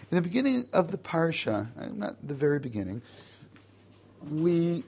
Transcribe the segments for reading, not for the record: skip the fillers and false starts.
In the beginning of the parsha, not the very beginning, we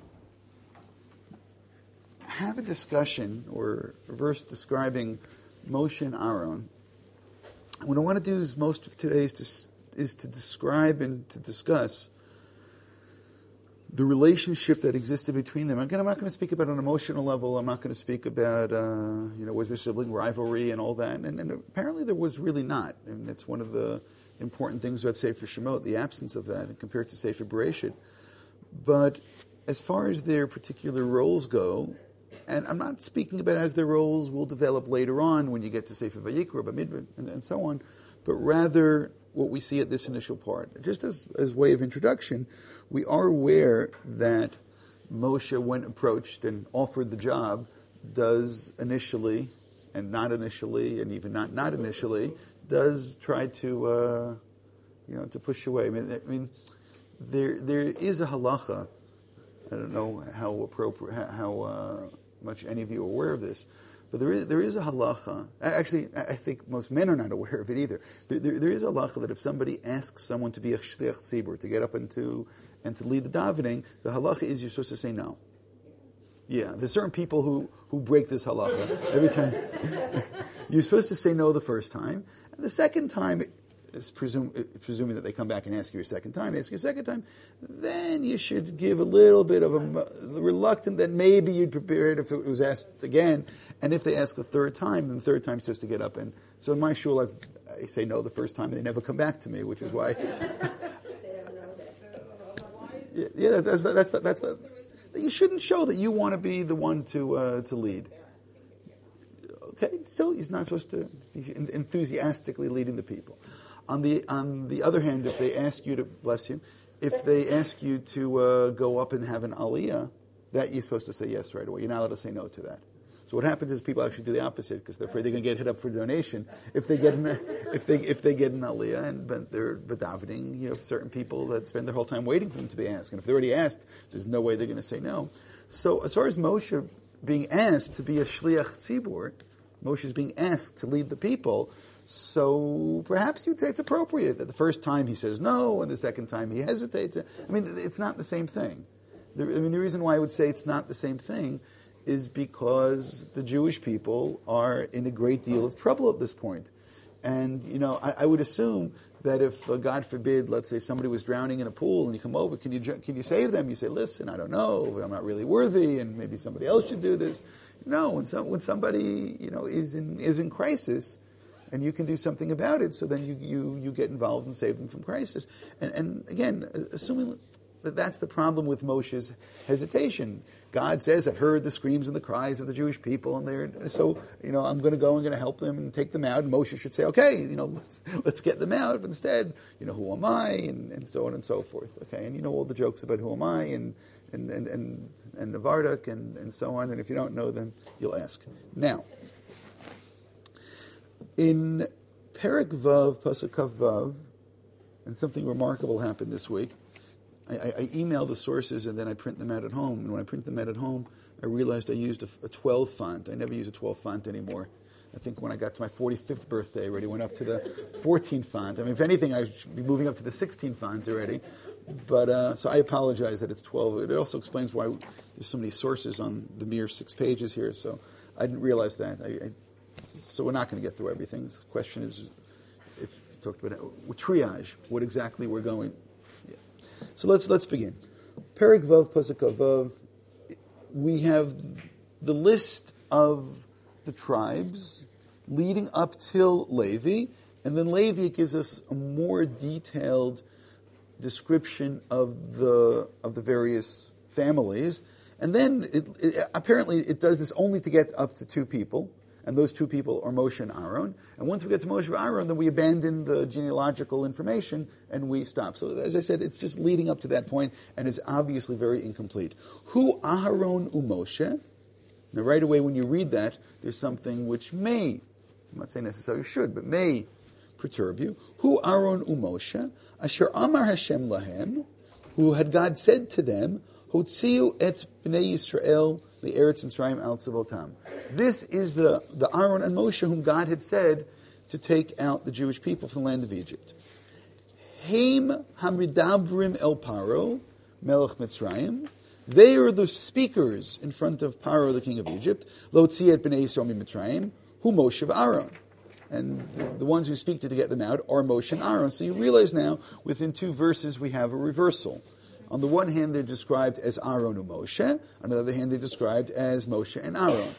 have a discussion or a verse describing Moshe and Aaron. What I want to do is most of today is to describe and to discuss the relationship that existed between them. Again, I'm not going to speak about an emotional level. I'm not going to speak about, was there sibling rivalry and all that. And apparently there was really not. And that's one of the important things about Sefer Shemot, the absence of that compared to Sefer Bereshit. But as far as their particular roles go, and I'm not speaking about as their roles will develop later on when you get to Sefer Vayikra, Bamidbar, and so on, but rather what we see at this initial part. Just as way of introduction, we are aware that Moshe, when approached and offered the job, does initially, and not initially, and even not initially, does try to push away. I mean, there is a halacha. I don't know how appropriate, how much any of you are aware of this, but there is a halacha. Actually, I think most men are not aware of it either. There is a halacha that if somebody asks someone to be a shliach tzibur, to get up and to lead the davening, the halacha is you're supposed to say no. Yeah, there's certain people who break this halacha every time. You're supposed to say no the first time, and the second time, presuming that they come back and ask you a second time, then you should give a little bit of a reluctant that maybe you'd prepare it if it was asked again. And if they ask the third time, then the third time you're supposed to get up. And so in my shul, I say no the first time, and they never come back to me, which is why. Yeah, that's you shouldn't show that you want to be the one to lead. Okay, still he's not supposed to be enthusiastically leading the people. On the other hand, if they ask you to, bless you, if they ask you to go up and have an aliyah, that you're supposed to say yes right away. You're not allowed to say no to that. So what happens is people actually do the opposite because they're afraid they're going to get hit up for donation if they get an aliyah but they're davening. Certain people that spend their whole time waiting for them to be asked, and if they're already asked, there's no way they're going to say no. So as far as Moshe being asked to be a shliach tzibur, Moshe is being asked to lead the people. So perhaps you'd say it's appropriate that the first time he says no and the second time he hesitates. I mean, it's not the same thing. The reason why I would say it's not the same thing is because the Jewish people are in a great deal of trouble at this point. And, I would assume that if, God forbid, let's say somebody was drowning in a pool and you come over, can you save them? You say, listen, I don't know, I'm not really worthy, and maybe somebody else should do this. No, when somebody, is in crisis, and you can do something about it, so then you get involved and save them from crisis. And again, assuming that that's the problem with Moshe's hesitation. God says, I've heard the screams and the cries of the Jewish people, and I'm going to go and going to help them and take them out. And Moshe should say, okay, let's get them out. But instead, who am I, and so on and so forth. Okay, and all the jokes about who am I and Navardak and so on. And if you don't know them, you'll ask. Now, in Perek Vav, Pasuk Vav, and something remarkable happened this week. I email the sources and then I print them out at home. And when I print them out at home, I realized I used a 12 font. I never use a 12 font anymore. I think when I got to my 45th birthday, I already went up to the 14 font. I mean, if anything, I should be moving up to the 16 font already. But so I apologize that it's 12. It also explains why there's so many sources on the mere 6 pages here. So I didn't realize that. So we're not going to get through everything. The question is, if you talked about triage, what exactly we're going. Yeah. So let's begin. Perek Vav, Pasuk Vav. We have the list of the tribes leading up till Levi, and then Levi gives us a more detailed description of the various families, and then apparently it does this only to get up to 2 people. And those 2 people are Moshe and Aaron. And once we get to Moshe and Aaron, then we abandon the genealogical information and we stop. So as I said, it's just leading up to that point and is obviously very incomplete. Hu Aharon uMoshe. Now right away when you read that, there's something which may, I'm not saying necessarily should, but may perturb you. Hu Aaron uMoshe, Asher Amar Hashem lahem, who had God said to them, Hotziu et bnei Yisrael Eretz Mitzrayim al Tzavotam. This is the Aaron and Moshe whom God had said to take out the Jewish people from the land of Egypt. Haim hamridabrim el Paro, melech Mitzrayim. They are the speakers in front of Paro, the king of Egypt. Lo tziat b'nei Yisrael Mitzrayim, hu Moshe v'Aaron. And the ones who speak to get them out are Moshe and Aaron. So you realize now, within 2 verses, we have a reversal. On the one hand, they're described as Aaron and Moshe. On the other hand, they're described as Moshe and Aaron.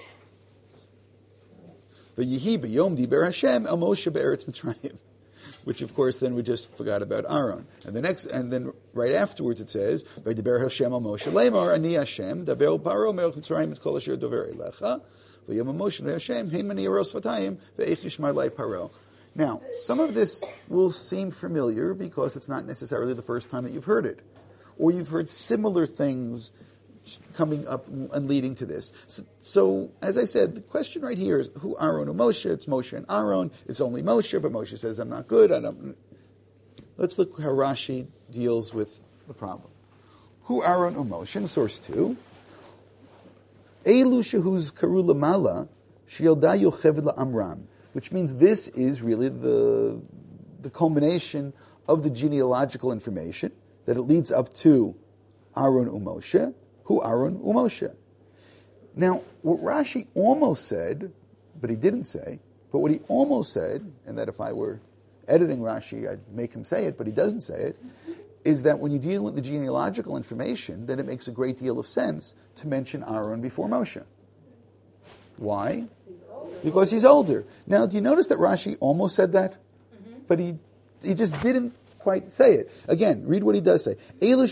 V'yihi b'yom diber Hashem el Moshe be'eretz Mitzrayim. Which, of course, then we just forgot about Aaron. And then right afterwards it says, "V'diber Hashem al Moshe leimar ani Hashem daber paro melech Mitzrayim et kol asher dover elecha v'yom Moshe Hashem heim ani yaros vatayim ve'echish ma'lei paro." Now, some of this will seem familiar because it's not necessarily the first time that you've heard it, or you've heard similar things coming up and leading to this. So, as I said, the question right here is who Aaron or Moshe? It's Moshe and Aaron. It's only Moshe, but Moshe says, I'm not good. Let's look how Rashi deals with the problem. Who Aaron or Moshe? In source 2, Elu shehuz karu lamala sheyalda yocheved la'amram, which means this is really the culmination of the genealogical information, that it leads up to Aaron or Moshe. Who Aaron Moshe. Now, what Rashi almost said, but he didn't say, but what he almost said, and that if I were editing Rashi, I'd make him say it, but he doesn't say it, is that when you deal with the genealogical information, then it makes a great deal of sense to mention Aaron before Moshe. Why? Because he's older. Now, do you notice that Rashi almost said that? But he just didn't quite say it. Again, read what he does say.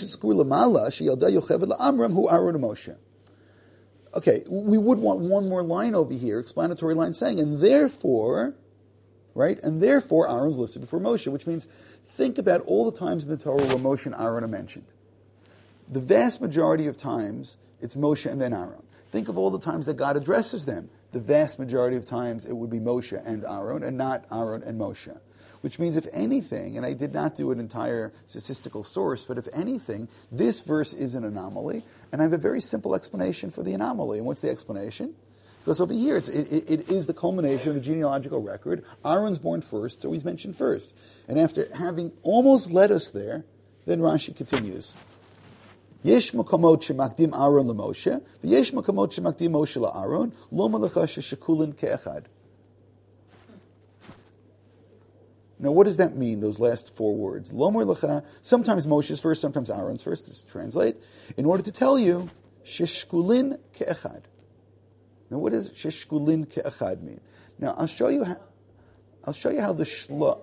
Okay, we would want one more line over here, explanatory line saying, and therefore, right, and therefore Aaron's listed before Moshe, which means think about all the times in the Torah where Moshe and Aaron are mentioned. The vast majority of times, it's Moshe and then Aaron. Think of all the times that God addresses them. The vast majority of times, it would be Moshe and Aaron, and not Aaron and Moshe. Which means, if anything, and I did not do an entire statistical source, but if anything, this verse is an anomaly, and I have a very simple explanation for the anomaly. And what's the explanation? Because over here, it is the culmination of the genealogical record. Aaron's born first, so he's mentioned first. And after having almost led us there, then Rashi continues. Yesh makomot shemakdim Aaron leMoshe, v'yesh makomot shemakdim Moshe la'Aaron, lo malacha sheshakulin ke'echad. Now, what does that mean, those last 4 words? Lomar lecha, sometimes Moshe's first, sometimes Aaron's first, just translate, in order to tell you, sheshkulin ke'echad. Now, what does sheshkulin ke'echad mean? Now, I'll show you how the shla...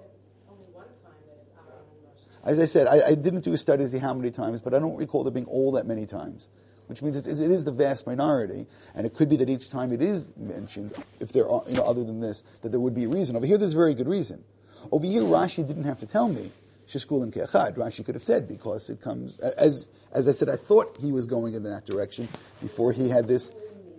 As I said, I didn't do a study to see how many times, but I don't recall there being all that many times, which means it is the vast minority, and it could be that each time it is mentioned, if there are, other than this, that there would be a reason. Over here, there's a very good reason. Over here, Rashi didn't have to tell me sheshkulin ke'echad. Rashi could have said, because it comes, as I said, I thought he was going in that direction before he had this.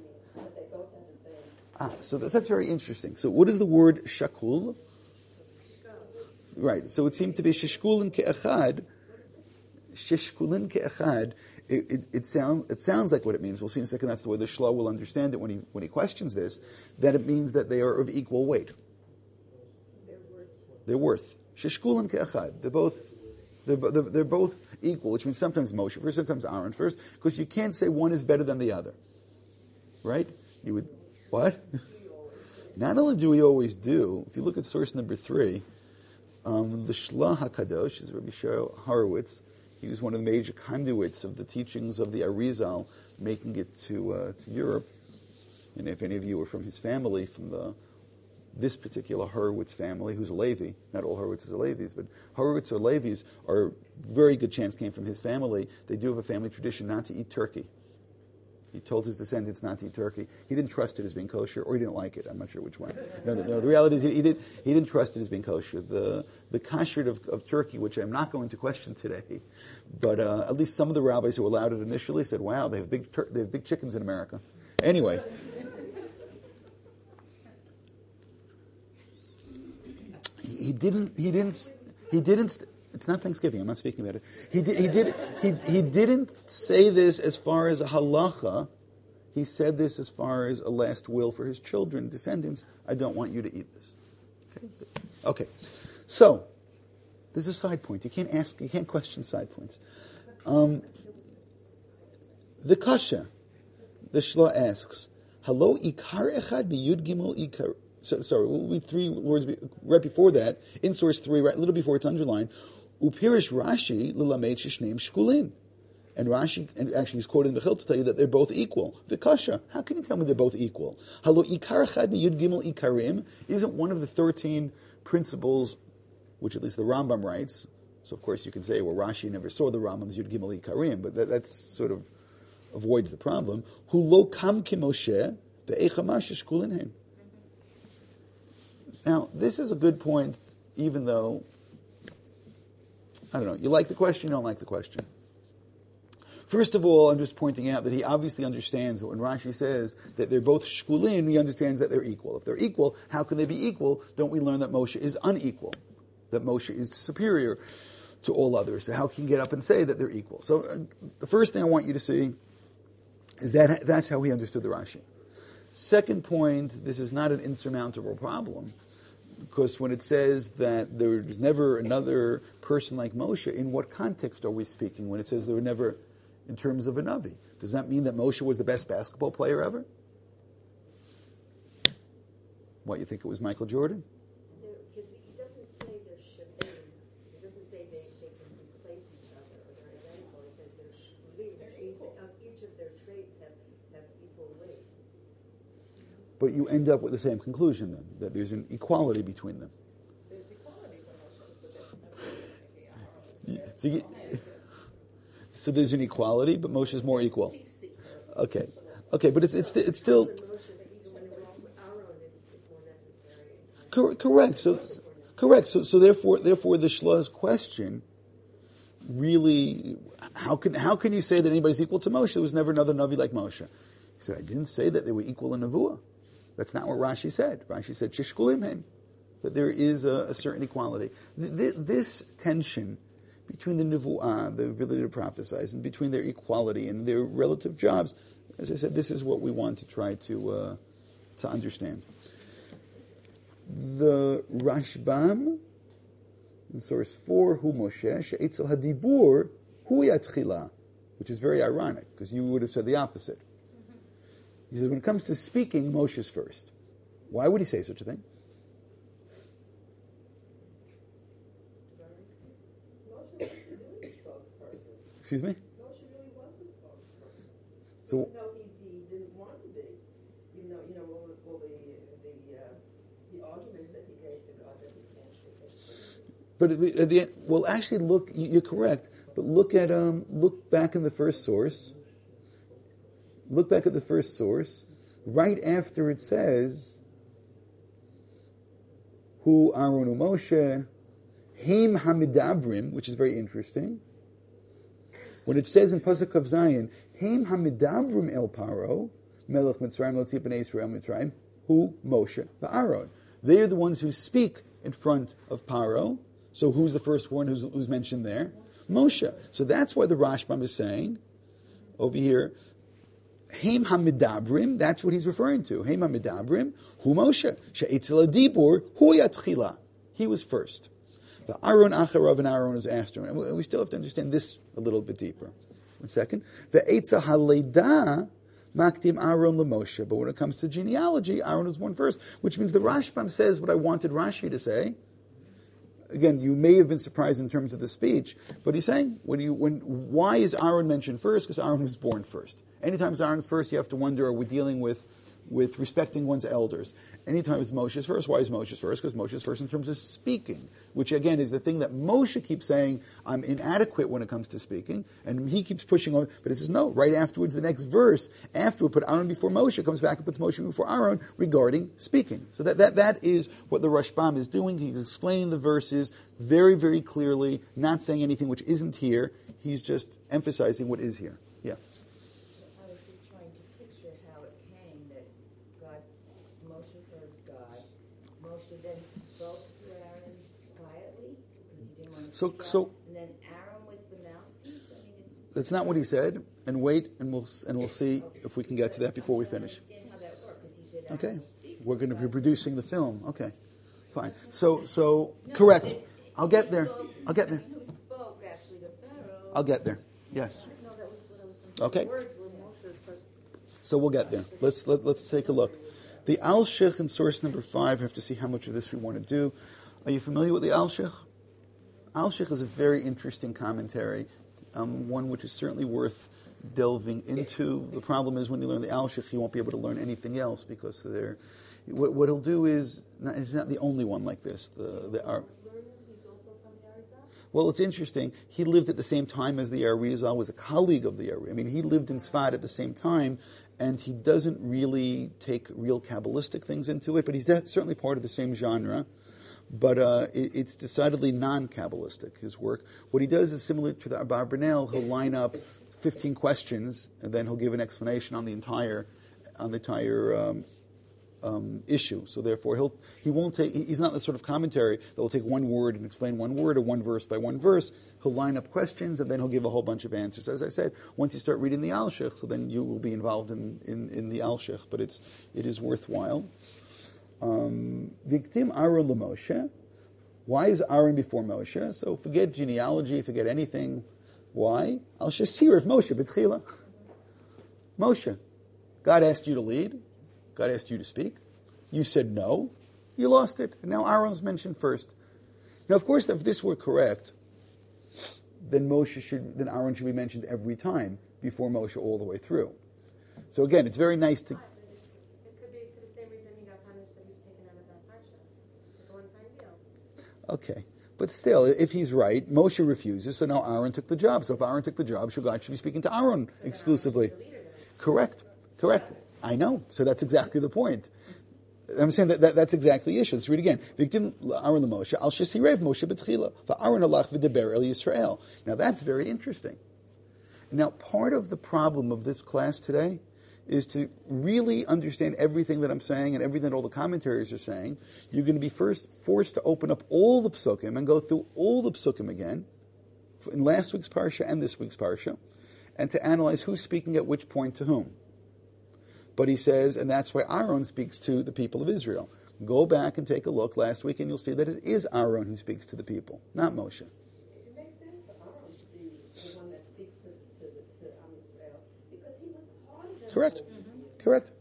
So that's very interesting. So what is the word shakul? Right, so it seemed to be sheshkulin ke'echad. Sheshkulin ke'echad, it sounds like what it means. We'll see in a second. That's the way the Shla will understand it when he questions this, that it means that they are of equal weight. They're worth. Sheshkulim ke'echad. They're both equal, which means sometimes Moshe first, sometimes Aaron first, because you can't say one is better than the other. Right? You would, what? Not only do we always do, if you look at source number 3, the Shla HaKadosh is Rabbi Shaul Horowitz. He was one of the major conduits of the teachings of the Arizal, making it to Europe. And if any of you are from his family, from this particular Horowitz family, who's a Levi, not all Horowitzes are Levis, but Horowitz or Levis are very good chance came from his family. They do have a family tradition not to eat turkey. He told his descendants not to eat turkey. He didn't trust it as being kosher, or he didn't like it. I'm not sure which one. No, the reality is he didn't trust it as being kosher. The kashrut of turkey, which I'm not going to question today, but at least some of the rabbis who allowed it initially said, "Wow, they have big chickens in America." Anyway. He didn't. It's not Thanksgiving. I'm not speaking about it. He didn't say this as far as a halacha. He said this as far as a last will for his children, descendants. I don't want you to eat this. Okay. So There's a side point. You can't question side points. The kasha, the Shla asks, "Hello, ikar echad biyud gimel ikar." Sorry, we'll read 3 words right before that in source 3, right a little before it's underlined. Upirish Rashi lilamed sheshneim shkulin. And Rashi, and actually he's quoted in Bechil to tell you that they're both equal. Vikasha, how can you tell me they're both equal? Halo ikar chad miyud gimel ikarim isn't one of the 13 principles, which at least the Rambam writes. So of course you can say, well, Rashi never saw the Rambam's yud gimel ikarim, but that sort of avoids the problem. Hu lo kam ki Moshe ve'echamash shkulin hen. Now this is a good point, even though I don't know. You like the question, you don't like the question. First of all, I'm just pointing out that he obviously understands that when Rashi says that they're both shkulin, he understands that they're equal. If they're equal, how can they be equal? Don't we learn that Moshe is unequal? That Moshe is superior to all others. So how can you get up and say that they're equal? So the first thing I want you to see is that that's how he understood the Rashi. Second point, this is not an insurmountable problem, because when it says that there was never another person like Moshe, in what context are we speaking when it says there were never in terms of a Navi? Does that mean that Moshe was the best basketball player ever? What, you think it was Michael Jordan? Because he doesn't say they're shabim. He doesn't say they can replace each other or they're identical. He says they're shabim, which means that each of their traits have equal weight. But you end up with the same conclusion then, that there's an equality between them. There's equality, but Moshe is the best. Maybe So there's an equality, but Moshe is more equal. Okay, but it's still correct. So therefore the Shla's question really, how can you say that anybody's equal to Moshe? There was never another Navi like Moshe. He said, I didn't say that they were equal in Nevuah. That's not what Rashi said. Rashi said shishkulim hen, that there is a certain equality. This tension between the Nevuah, the ability to prophesize, and between their equality and their relative jobs, as I said, this is what we want to try to understand. The Rashbam, in source 4, Hu Moshe, she'etzel hadibur, hu yatchila, which is very ironic, because you would have said the opposite. He says, when it comes to speaking, Moshe's first. Why would he say such a thing? Excuse me? Moshe really was the spokesperson. So, even though he didn't want to be, even though, all the arguments that he gave to God that he can't speak. But at the end, well, actually, look, you're correct. But look back in the first source. Look back at the first source. Right after it says, Hu Aaron Moshe, Heim Hamidabrim, which is very interesting. When it says in Pasuk of Zion, Heim Hamidabrim El Paro, Melech Mitzrayim L'Tzip B'nei Yisrael Mitzrayim, Hu Moshe V'Aaron. They are the ones who speak in front of Paro. So who's the first one who's mentioned there? Moshe. So that's why the Rashbam is saying over here, Heim Hamidabrim, that's what he's referring to. Heim Hamidabrim, Hu Moshe. She'etzel Adibur, Hu Yatchila. He was first. The Aaron Acharav, and Aaron was after him. And we still have to understand this a little bit deeper. 1 second. The Eitza Haleda Maktim Aaron LeMoshe. But when it comes to genealogy, Aaron was born first, which means the Rashbam says what I wanted Rashi to say. Again, you may have been surprised in terms of the speech, but he's saying, why is Aaron mentioned first? Because Aaron was born first. Anytime it's Aaron's first, you have to wonder, are we dealing with respecting one's elders? Anytime it's Moshe's first, why is Moshe's first? Because Moshe's first in terms of speaking, which again is the thing that Moshe keeps saying, I'm inadequate when it comes to speaking, and he keeps pushing on, but he says, no, right afterwards, the next verse, after we put Aaron before Moshe, comes back and puts Moshe before Aaron regarding speaking. So that is what the Rashbam is doing. He's explaining the verses very, very clearly, not saying anything which isn't here. He's just emphasizing what is here. Yeah. I was just trying to picture how it came that Moshe heard God. Moshe then spoke to Aaron quietly because he didn't want to speak up. And then Aaron was the mouthpiece. That's not what he said. And wait, and we'll see if we can get to that before we finish. I understand how that worked because he said, Okay, we're going to be producing the film. Okay, fine. So correct. I'll get there. I'll get there. Who spoke actually to Pharaoh? I'll get there. Yes. No, that was what I was going to say. Okay. The words were Moshe's, but So we'll get there. Let's take a look. The Al-Shich in source number 5, we have to see how much of this we want to do. Are you familiar with the Al-Shich? Al-Shich is a very interesting commentary, one which is certainly worth delving into. The problem is when you learn the Al-Shich, you won't be able to learn anything else because what he'll do is, he's not the only one like this. Well, it's interesting. He lived at the same time as the Arizal, was a colleague of the Arizal. I mean, he lived in Sfat at the same time, and he doesn't really take real Kabbalistic things into it, but he's certainly part of the same genre. But it's decidedly non-Kabbalistic, his work. What he does is similar to the Abarbanel. He'll line up 15 questions, and then he'll give an explanation on the entire issue. So therefore, he's not the sort of commentary that will take one word and explain one word or one verse by one verse. He'll line up questions and then he'll give a whole bunch of answers. As I said, once you start reading the Al-Shich, so then you will be involved in the Al-Shich, but it is worthwhile. Victim Aaron LaMoshe. Why is Aaron before Moshe? So forget genealogy, forget anything. Why? Al-Shasir of Moshe, B'tchila. Moshe, God asked you to lead. God asked you to speak. You said no. You lost it. And now Aaron's mentioned first. Now, of course, if this were correct, then Aaron should be mentioned every time before Moshe all the way through. So again, it's very nice to... It could be for the same reason he got punished that he was taken out of that parsha. Like a one-time deal. Okay. But still, if he's right, Moshe refuses, so now Aaron took the job. So if Aaron took the job, so God should be speaking to Aaron exclusively. Correct. I know. So that's exactly the point. I'm saying that's exactly the issue. Let's read again. Victim Aaron LaMoshe, Al Shesirev Moshe B'tchila, V'Aaron Alach V'Deber El Yisrael. Now that's very interesting. Now part of the problem of this class today is to really understand everything that I'm saying and everything that all the commentaries are saying. You're going to be first forced to open up all the psukim and go through all the psukim again, in last week's parsha and this week's parsha, and to analyze who's speaking at which point to whom. But he says, and that's why Aaron speaks to the people of Israel. Go back and take a look last week, and you'll see that it is Aaron who speaks to the people, not Moshe. it makes sense for Aaron to be the one that speaks to Israel because he was part of them. Correct.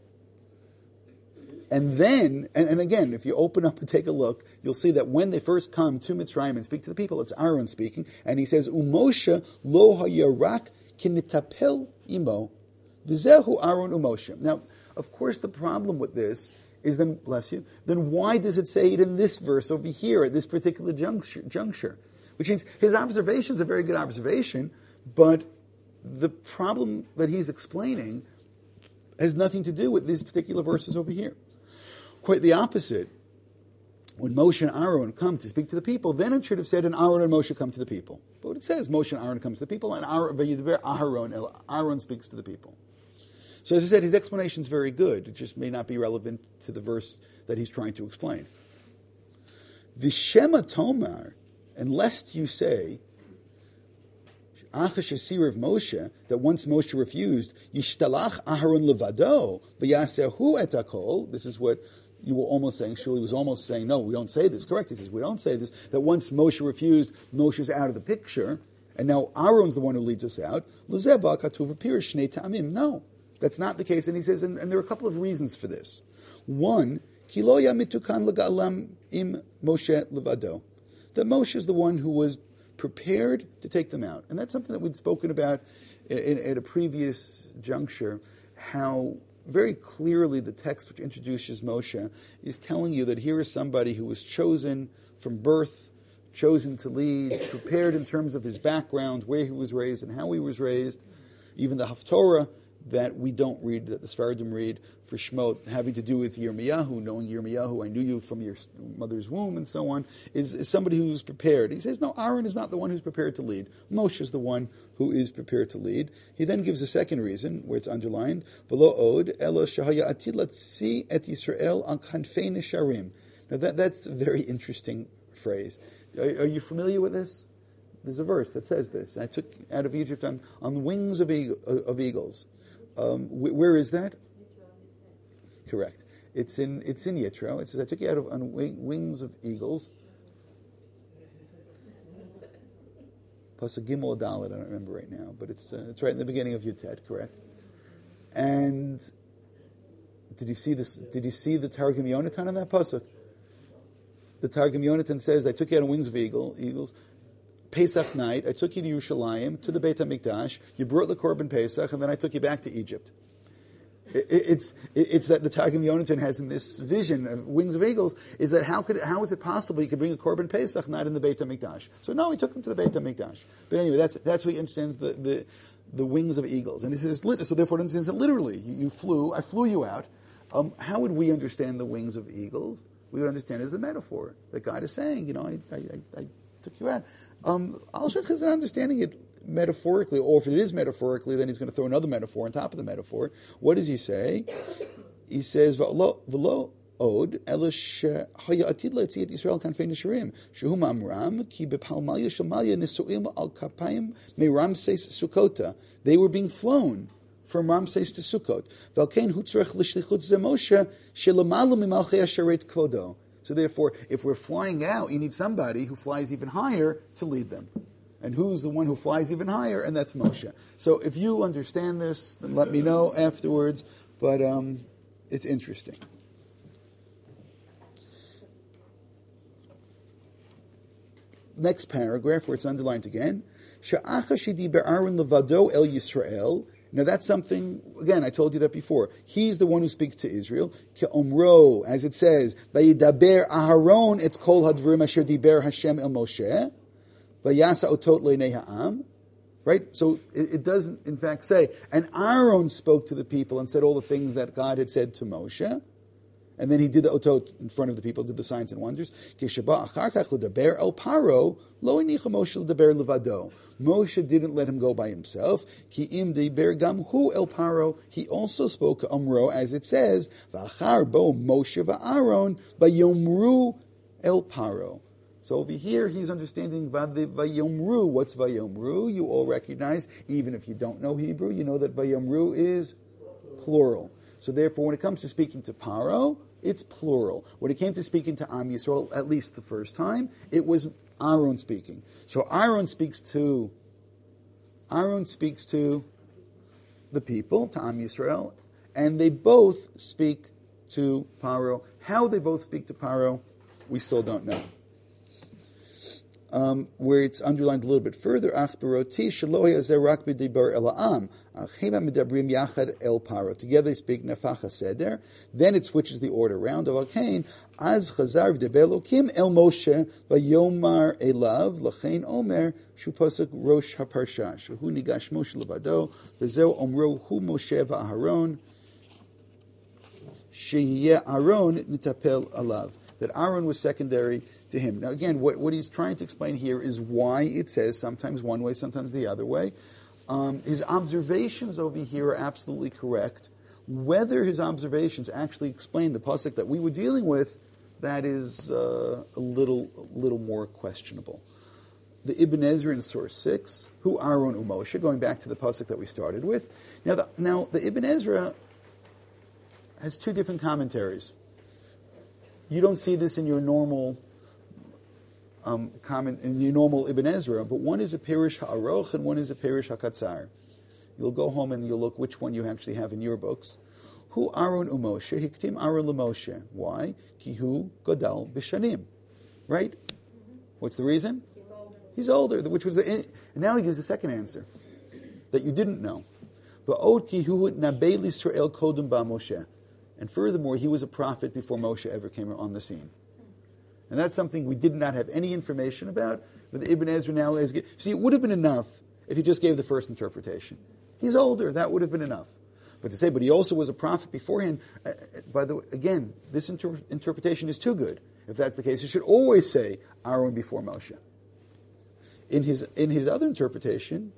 And then, and again, if you open up and take a look, you'll see that when they first come to Mitzrayim and speak to the people, it's Aaron speaking, and he says, Umoshe lo hayarak kinitapel imo. V'zehu Aaron u'Moshe. Now, of course, the problem with this is then, bless you, then why does it say it in this verse over here at this particular juncture? Which means his observation is a very good observation, but the problem that he's explaining has nothing to do with these particular verses over here. Quite the opposite. When Moshe and Aaron come to speak to the people, then it should have said, and Aaron and Moshe come to the people. But it says, Moshe and Aaron comes to the people, and Aaron speaks to the people. So as I said, his explanation is very good. It just may not be relevant to the verse that he's trying to explain. Vishema Tomar, and lest you say, Achash Asir of Moshe, that once Moshe refused, Yishtalach Aharon Levado, V'yasehu etakol. This is what you were almost saying. Shuli was almost saying, no, we don't say this. Correct. He says, we don't say this. That once Moshe refused, Moshe's out of the picture, and now Aaron's the one who leads us out. L'zeba katuv pirish shnei ta'amim. No, that's not the case. And he says, and there are a couple of reasons for this. One, ki lo yamitukan l'ga'alam im Moshe levado. That Moshe is the one who was prepared to take them out. And that's something that we'd spoken about at a previous juncture, how very clearly the text which introduces Moshe is telling you that here is somebody who was chosen from birth, chosen to lead, prepared in terms of his background, where he was raised and how he was raised. Even the Haftorah that we don't read, that the Sfaradim read for Shemot, having to do with Yirmiyahu, knowing Yirmiyahu, I knew you from your mother's womb and so on, is somebody who's prepared. He says, no, Aaron is not the one who's prepared to lead. Moshe is the one who is prepared to lead. He then gives a second reason, where it's underlined, V'lo od elo shahaya atid latzi et Yisrael al kanfei nesharim. Now that's a very interesting phrase. Are you familiar with this? There's a verse that says this. I took out of Egypt on the wings of eagles. Where is that? Correct. It's in Yitro. It says, I took you out on wings of eagles. Pasuk Gimel Dalet, I don't remember right now, but it's right in the beginning of Yud Tet, correct? And did you see this? Did you see the Targum Yonatan on that pasuk? The Targum Yonatan says, "I took you out on wings of eagles. Pesach night, I took you to Yerushalayim, to the Beit HaMikdash. You brought the Korban Pesach, and then I took you back to Egypt." It's that the Targum Yonatan has in this vision of wings of eagles is that how is it possible you could bring a Korban Pesach not in the Beit HaMikdash? So no, he took them to the Beit HaMikdash. But anyway, that's what he understands the wings of eagles, and this is so therefore it understands it literally. I flew you out. How would we understand the wings of eagles? We would understand it as a metaphor that God is saying, I took you out. Al-Shach is not understanding it metaphorically, or if it is metaphorically, then he's going to throw another metaphor on top of the metaphor. What does he say? He says, "V'lo od elish haya atid le'tziat Yisrael kanfei nisharim shehu mamram ki bepalmalya shamalya nisuim al kapayim me Ramses Sukkota." They were being flown from Ramses to Sukkot. V'alkein hutzrech l'shlichut ze Moshe shelamalu mimalchei asharet kvodo. So therefore, if we're flying out, you need somebody who flies even higher to lead them. And who's the one who flies even higher? And that's Moshe. So if you understand this, then let me know afterwards. But it's interesting. Next paragraph, where it's underlined again. She'acha shediber Aaron levado el Yisrael. Now that's something, again, I told you that before. He's the one who speaks to Israel. Ke'omro, as it says, Vayidaber Aharon et kol hadvarim asher diber Hashem el Moshe. Vayasa otot le'nei ha'am. Right? So it doesn't, in fact, say, and Aaron spoke to the people and said all the things that God had said to Moshe. And then he did the otot in front of the people, did the signs and wonders. Moshe didn't let him go by himself. He also spoke to Amro, as it says, Moshe va'Aaron vayomru el paro. So over here, he's understanding vayomru. What's vayomru? You all recognize, even if you don't know Hebrew, you know that vayomru is plural. So therefore, when it comes to speaking to Paro, it's plural. When it came to speaking to Am Yisrael, at least the first time, it was Aaron speaking. So Aaron speaks to the people, to Am Yisrael, and they both speak to Paro. How they both speak to Paro, we still don't know. Where it's underlined a little bit further, together they speak nefach seder. Then it switches the order around. Az chazar v'deber Elokim el Moshe vayomar elav lachein omer shu pasuk rosh haparsha shehu nigash Moshe levado v'zeu omro hu Moshe v'Aharon sheyeh Aaron nitapel alav. That Aaron was secondary to him. Now again, what he's trying to explain here is why it says sometimes one way, sometimes the other way. His observations over here are absolutely correct. Whether his observations actually explain the pasuk that we were dealing with, that is a little more questionable. The Ibn Ezra in Surah 6, who Aaron Moshe, going back to the pasuk that we started with. Now the Ibn Ezra has two different commentaries. You don't see this in your normal comment in your normal Ibn Ezra, but one is a Perish Ha'aroch and one is a Perish HaKatzar. You'll go home and you'll look which one you actually have in your books. Hu Aaron Moshe hiktim Aaron LeMoshe. Why? Kihu Godal B'Shanim. Right? What's the reason? He's older. Which was and now he gives a second answer that you didn't know. Va'od Kihu Nabei L'Israel Kodem Ba Moshe. And furthermore, he was a prophet before Moshe ever came on the scene. And that's something we did not have any information about. But Ibn Ezra now is... See, it would have been enough if he just gave the first interpretation. He's older. That would have been enough. But to say, but he also was a prophet beforehand... by the way, again, this interpretation is too good. If that's the case, you should always say Aaron before Moshe. In his other interpretation...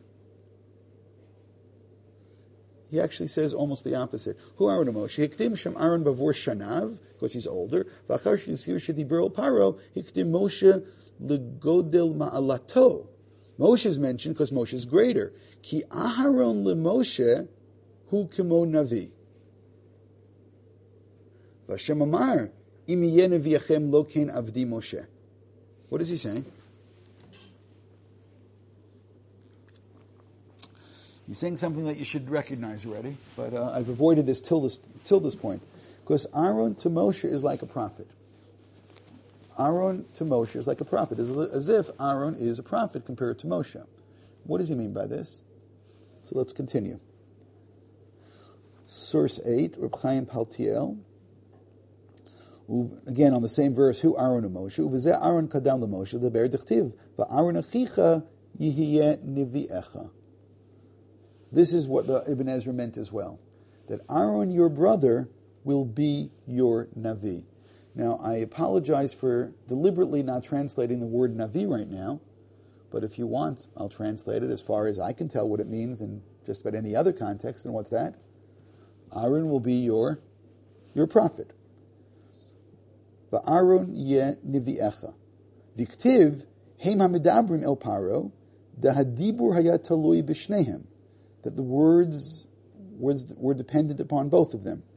he actually says almost the opposite. Who Aaron Moshe? Hikdim Shem Aaron Bavor Shanav, because he's older. V'achar shizhir shediber Paro, hikdim Moshe legodel ma'alato. Moshe is mentioned because Moshe is greater. Ki Aharon leMoshe hu kemo navi. V'Hashem amar im yeh neviachem lo ken avdi Moshe. What is he saying? He's saying something that you should recognize already, but I've avoided this till this point. Because Aaron to Moshe is like a prophet. Aaron to Moshe is like a prophet, as if Aaron is a prophet compared to Moshe. What does he mean by this? So let's continue. Source 8, Reb Chaim Paltiel. Again, on the same verse, who Aaron and Moshe? Uvezeh Aaron kadam leMoshe leber dichtiv, va'Aaron achicha yihiyeh niviecha. This is what the Ibn Ezra meant as well, that Aaron, your brother, will be your Navi. Now, I apologize for deliberately not translating the word Navi right now, but if you want, I'll translate it as far as I can tell what it means in just about any other context. And what's that? Aaron will be your prophet. Va'Aaron yeh niviecha. V'ktiv heim hamidabrim el paro dahadibur hayat talui b'shnehem. That the words were dependent upon both of them.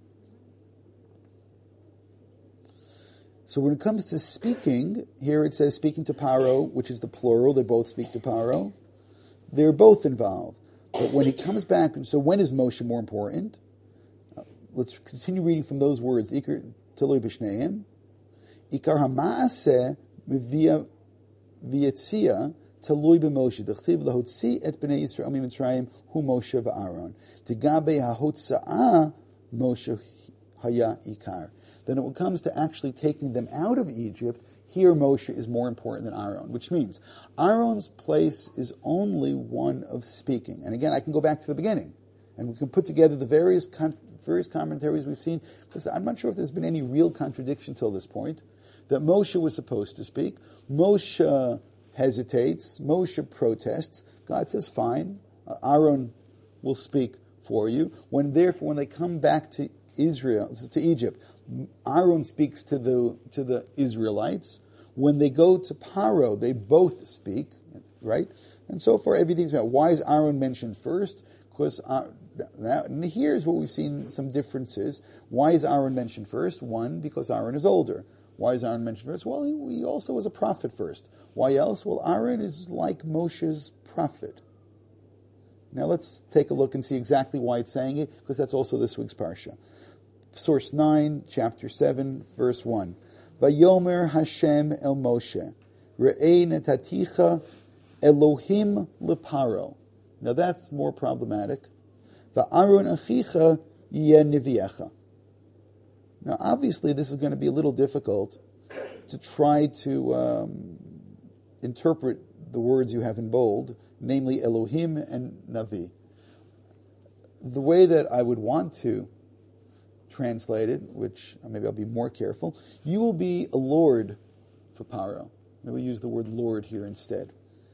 So when it comes to speaking, here it says speaking to Paro, which is the plural, they both speak to Paro. They're both involved. But when he comes back, and so when is Moshe more important? Let's continue reading from those words. Ikar talui b'shnehem. Ikar ha'ma'aseh mivia v'yetzia talui b'Moshe. D'chtiv lahotzi et b'nei Yisrael miMitzrayim hu Moshe v'Aaron. Tigabe ha'hotza'ah Moshe haya ikar. Then when it comes to actually taking them out of Egypt, here Moshe is more important than Aaron, which means Aaron's place is only one of speaking. And again, I can go back to the beginning, and we can put together the various commentaries we've seen, because I'm not sure if there's been any real contradiction till this point, that Moshe was supposed to speak. Moshe hesitates. Moshe protests. God says, fine, Aaron will speak for you. When they come back to Egypt, Aaron speaks to the Israelites. When they go to Paro, they both speak, right? And so far, everything's about. Why is Aaron mentioned first? Because and here's what we've seen some differences. Why is Aaron mentioned first? One, because Aaron is older. Why is Aaron mentioned first? Well, he also was a prophet first. Why else? Well, Aaron is like Moshe's prophet. Now let's take a look and see exactly why it's saying it, because that's also this week's parsha. Source 9, chapter 7, verse 1. Vayomer Hashem el Moshe, Re'ei netaticha Elohim leparo. Now that's more problematic. Va'Aaron achicha yeh niviecha. Now obviously this is going to be a little difficult to try to interpret the words you have in bold, namely Elohim and Navi. The way that I would want to translated, which maybe I'll be more careful, you will be a lord for Paro. Maybe we use the word lord here instead.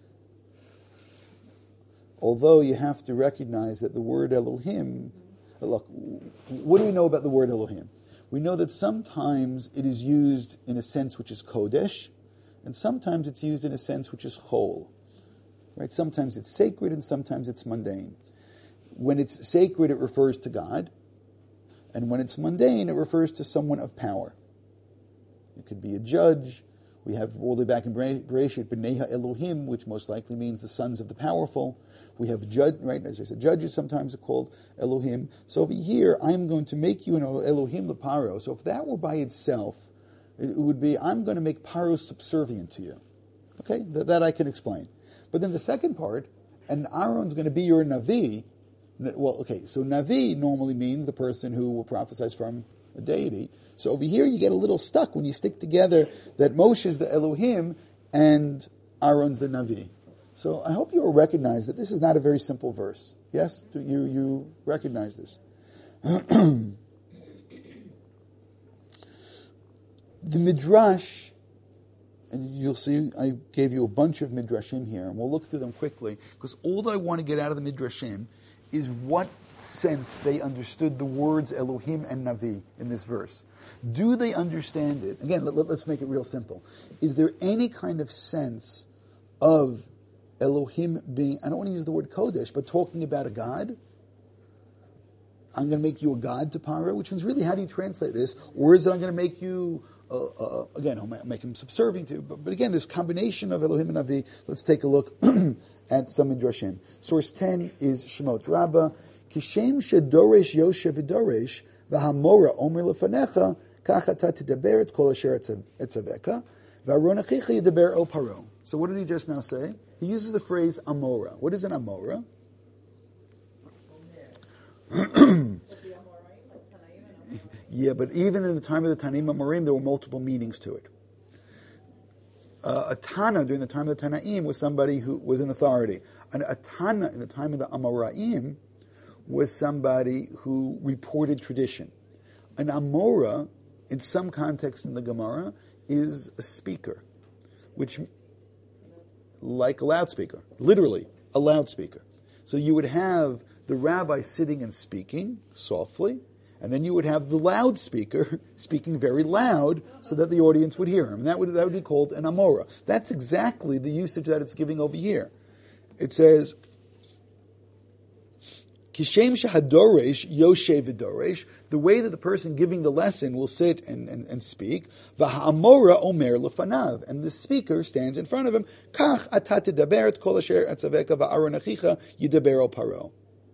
Although you have to recognize that the word Elohim, look, what do we know about the word Elohim? We know that sometimes it is used in a sense which is Kodesh, and sometimes it's used in a sense which is Chol. Right? Sometimes it's sacred and sometimes it's mundane. When it's sacred, it refers to God. And when it's mundane, it refers to someone of power. It could be a judge. We have all the way back in Bereshit, B'nei Elohim, which most likely means the sons of the powerful. We have right? As I said, judges sometimes are called Elohim. So over here, I'm going to make you an Elohim Leparo. So if that were by itself, it would be, I'm going to make Paro subservient to you. Okay, that I can explain. But then the second part, and Aaron's going to be your Navi. Well, okay, so Navi normally means the person who will prophesy from a deity. So over here you get a little stuck when you stick together that Moshe is the Elohim and Aaron's the Navi. So I hope you will recognize that this is not a very simple verse. Yes? Do you recognize this? The Midrash, and you'll see I gave you a bunch of Midrashim here, and we'll look through them quickly, because all that I want to get out of the Midrashim is what sense they understood the words Elohim and Navi in this verse. Do they understand it? Again, let's make it real simple. Is there any kind of sense of Elohim being, I don't want to use the word Kodesh, but talking about a God? I'm going to make you a god to Paro, which means really, how do you translate this? Or is it I'm going to make you again, he'll make him subservient to. But again, this combination of Elohim and Navi. Let's take a look at some midrashim. Source 10 is Shemot Rabbah. Kishem shedoresh Yoshev v'doresh v'hamora omer lefanecha kach ata tidaber et kol asher etzaveka v'aron achicha yidaber el paro. So what did he just now say? He uses the phrase amora. What is an amora? Yeah, but even in the time of the Tanaim Amorim, there were multiple meanings to it. A Tana during the time of the Tanaim was somebody who was an authority. A Tana in the time of the Amoraim was somebody who reported tradition. An Amora, in some context in the Gemara, is a speaker, which, like a loudspeaker, literally a loudspeaker. So you would have the rabbi sitting and speaking softly, and then you would have the loudspeaker speaking very loud so that the audience would hear him. And that would be called an amora. That's exactly the usage that it's giving over here. It says, Kishem shahadoresh yoshev v'doresh, the way that the person giving the lesson will sit and speak, v'ha'amora omer lefanav, and the speaker stands in front of him, kach ata tidaber et kol asher etzaveka v'aron achicha yidaber al paro.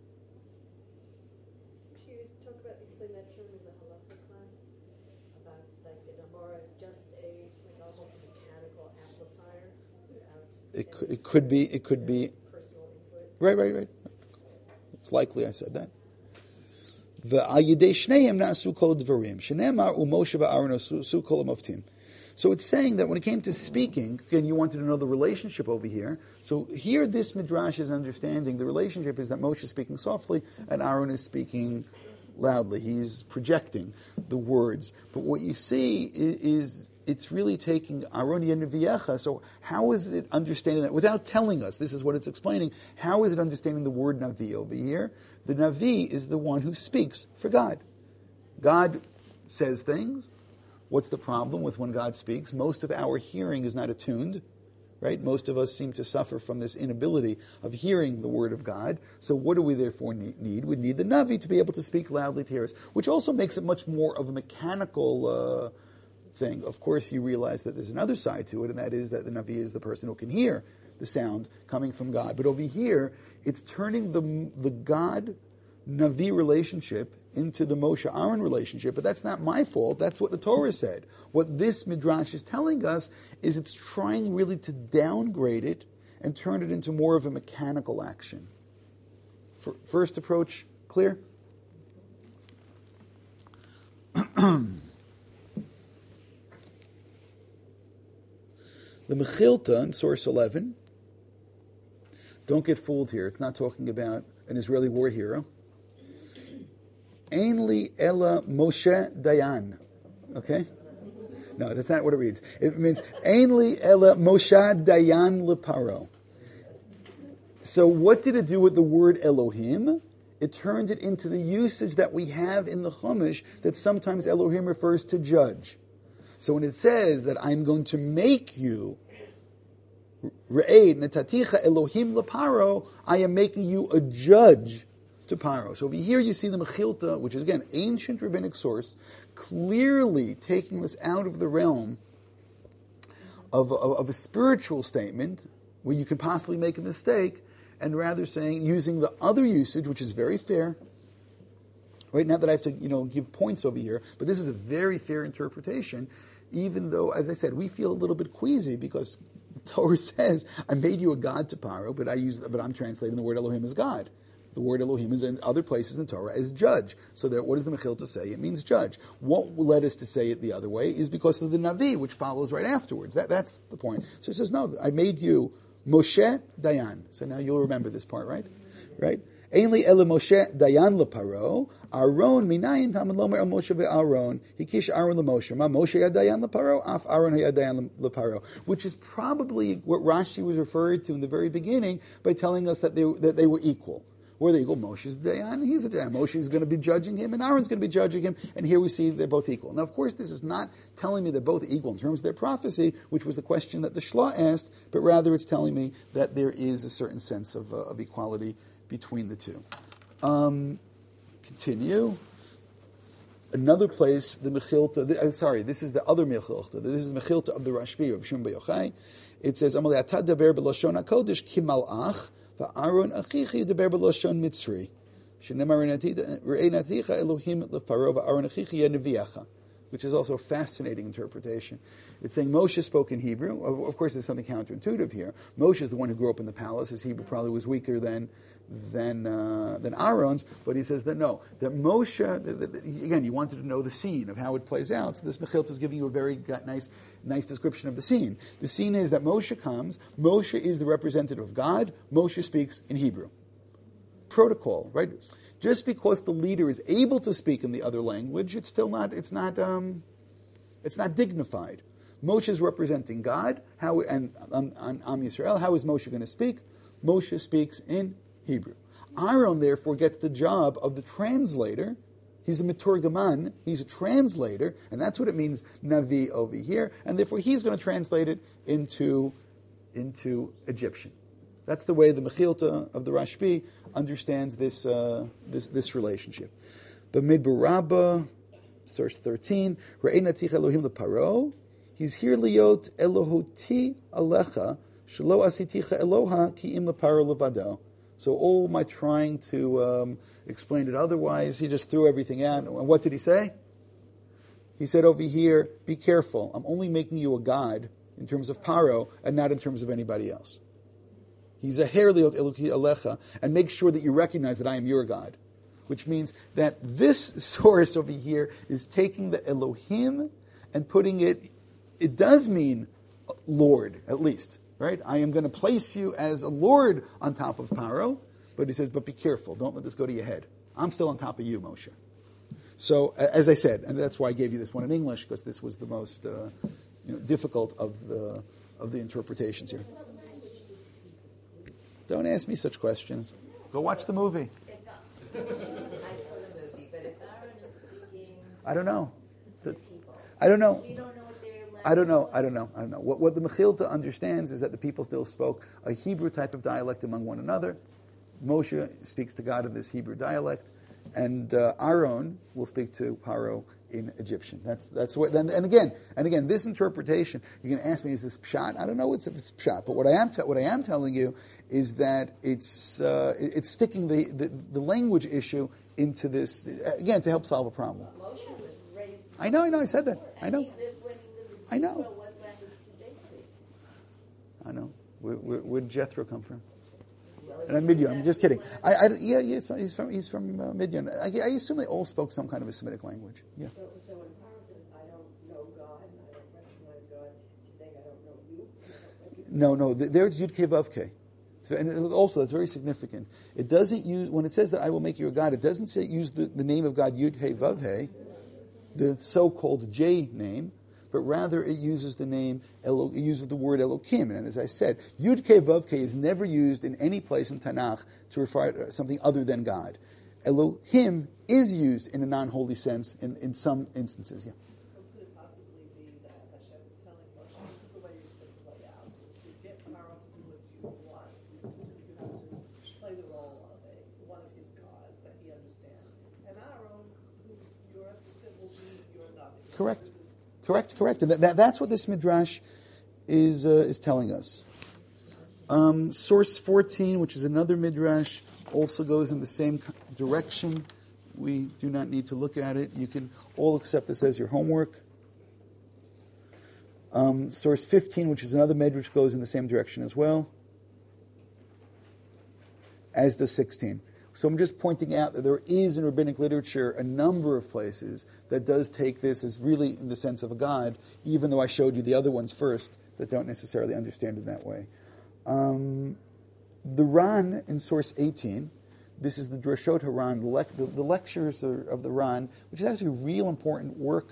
Explain that term in the halacha class about like an amora is just almost a mechanical amplifier without It could be personal input. right. It's likely I said that. V'ayidei shneim na'asu kol dvarim shenemar u'Moshe v'Aaron asu kol hamoftim. So it's saying that when it came to speaking, again, you wanted to know the relationship over here. So here, this midrash is understanding the relationship is that Moshe is speaking softly and Aaron is speaking loudly. He's projecting the words. But what you see is it's really taking Aaron Yeneviecha. So how is it understanding that? Without telling us, this is what it's explaining. How is it understanding the word Navi over here? The Navi is the one who speaks for God. God says things. What's the problem with when God speaks? Most of our hearing is not attuned. Right? Most of us seem to suffer from this inability of hearing the word of God. So what do we therefore need? We need the Navi to be able to speak loudly to hear us, which also makes it much more of a mechanical thing. Of course, you realize that there's another side to it, and that is that the Navi is the person who can hear the sound coming from God. But over here, it's turning the God-Navi relationship into the Moshe-Aaron relationship, but that's not my fault. That's what the Torah said. What this midrash is telling us is it's trying really to downgrade it and turn it into more of a mechanical action. First approach, clear? The Mechilta in source 11, don't get fooled here. It's not talking about an Israeli war hero. Ein li ela Moshe Dayan. Okay? No, that's not what it reads. It means Ein li ela Moshe Dayan leparo. So what did it do with the word Elohim? It turned it into the usage that we have in the Chumash that sometimes Elohim refers to judge. So when it says that I'm going to make you Re'ed netaticha Elohim leparo, I am making you a judge to Paro. So over here you see the Mechilta, which is again ancient rabbinic source, clearly taking this out of the realm of a spiritual statement where you could possibly make a mistake, and rather saying, using the other usage, which is very fair. Right, not that I have to give points over here, but this is a very fair interpretation, even though, as I said, we feel a little bit queasy because the Torah says, I made you a god to Paro, but I'm translating the word Elohim as God. The word Elohim is in other places in the Torah as judge. So that, what does the Mechilta say? It means judge. What led us to say it the other way is because of the Navi, which follows right afterwards. That's the point. So it says, no, I made you Moshe Dayan. So now you'll remember this part, right? Right? Ein li ela Moshe Dayan leparo, Aaron minayin tamid lomer el Moshe ve'Aaron, hikish Aaron leMoshe, ma Moshe yad Dayan leparo, af Aaron hayad Dayan leparo, which is probably what Rashi was referred to in the very beginning by telling us that they were equal. Where they go, Moshe's Dayan, he's a Dayan. Moshe is going to be judging him, and Aaron's going to be judging him, and here we see they're both equal. Now, of course, this is not telling me they're both equal in terms of their prophecy, which was the question that the Shla asked, but rather it's telling me that there is a certain sense of equality between the two. Continue. Another place, the Mechilta, this is the other Mechilta. This is the Mechilta of the Rashbi, of Shimon Bar Yochai. It says, Amalei atad daber b'lashon HaKodesh ki malach, va'aron achichi daber b'lashon Mitzri. Shenemar re'ei naticha Elohim lefaro, va'aron achichi yeneviacha. Which is also a fascinating interpretation. It's saying Moshe spoke in Hebrew. Of course, there's something counterintuitive here. Moshe is the one who grew up in the palace. His Hebrew probably was weaker than Aaron's, but he says that no, that Moshe, again, you wanted to know the scene of how it plays out, so this Mechilta is giving you a very nice description of the scene. The scene is that Moshe comes, Moshe is the representative of God, Moshe speaks in Hebrew. Protocol, right? Just because the leader is able to speak in the other language, it's not dignified. Moshe is representing God, and on Am Yisrael, how is Moshe going to speak? Moshe speaks in Hebrew. Aaron, therefore, gets the job of the translator. He's a Meturgaman, he's a translator, and that's what it means, Navi, over here, and therefore he's going to translate it into Egyptian. That's the way the Mechilta of the Rashbi understands this relationship. But Midbar Rabbah, source 13, Re'ei natich Elohim leparo, he's here liot Elohoti alecha, shelo asiticha Eloha ki im leparo levado. So all my trying to explain it otherwise, he just threw everything out. And what did he say? He said over here, be careful, I'm only making you a god in terms of Paro and not in terms of anybody else. He's a her liot Elohi alecha, and make sure that you recognize that I am your God. Which means that this source over here is taking the Elohim and putting it does mean Lord, at least, right? I am going to place you as a Lord on top of Paro, but he says, but be careful, don't let this go to your head. I'm still on top of you, Moshe. So, as I said, and that's why I gave you this one in English, because this was the most difficult of the interpretations here. Don't ask me such questions. Go watch the movie. I saw the movie, but if Aaron is speaking, I don't know. people, I don't know. we don't know what their language. I don't know. What the Mechilta understands is that the people still spoke a Hebrew type of dialect among one another. Moshe speaks to God in this Hebrew dialect, and Aaron will speak to Paro in Egyptian. That's what. And again, this interpretation. You can ask me, is this pshat? I don't know if it's pshat, but what I am telling you is that it's sticking the language issue into this again to help solve a problem. Moshe was raised. I know. I said that. I know. When he lived I know. what language did they speak? I know. Where'd Jethro come from? Well, And I'm Midian. I'm just kidding. He's from Midian. I assume they all spoke some kind of a Semitic language. Yeah. So when Paro says, I don't know God and I don't recognize God, he's saying, I don't know you? No. There it's Yud Kei Vav Kei. And also, that's very significant. It doesn't use, when it says that I will make you a God, it doesn't say use the name of God, Yud Hey Vav Hey, the so-called J name, but rather it uses the name, it uses the word Elokim. And as I said, Yud Kei Vav Kei is never used in any place in Tanakh to refer to something other than God. Elohim is used in a non-holy sense in some instances, yeah. So could it possibly be that Hashem is telling Moshe, this is the way it's going to play out. To get Pharaoh to do what you want you to do, you have to play the role of one of his gods that he understands. And Aaron, who's your assistant, will be your God. Correct. And that's what this midrash is telling us. Source 14, which is another midrash, also goes in the same direction. We do not need to look at it. You can all accept this as your homework. Source 15, which is another midrash, goes in the same direction as well, as does 16. So I'm just pointing out that there is in rabbinic literature a number of places that does take this as really in the sense of a God, even though I showed you the other ones first that don't necessarily understand it that way. The Ran in source 18, this is the Drashot HaRan, the lectures of the Ran, which is actually a real important work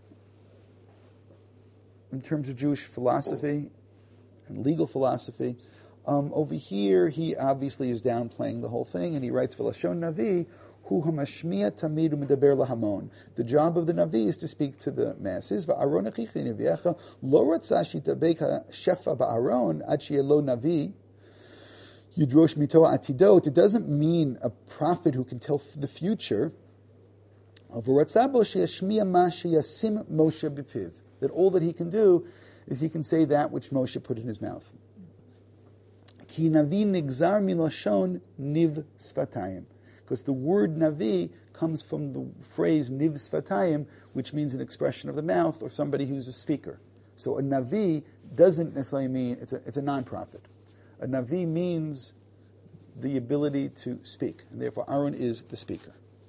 in terms of Jewish philosophy and legal philosophy. Over here, he obviously is downplaying the whole thing, and he writes, V'lashon Navi, hu hamashmiya tamid u'medaber lahamon. The job of the Navi is to speak to the masses. V'aron achichi neviecha, lo ratzah shitabek ha'shefa ba'aron, ad she'elo Navi, yidrosh mito atidot. It doesn't mean a prophet who can tell the future. That all that he can do is he can say that which Moshe put in his mouth. Ki navi nigzar milashon niv sfatayim. Because the word navi comes from the phrase niv sfatayim, which means an expression of the mouth or somebody who's a speaker. So a navi doesn't necessarily mean it's a non-prophet. A navi means the ability to speak, and therefore Aaron is the speaker.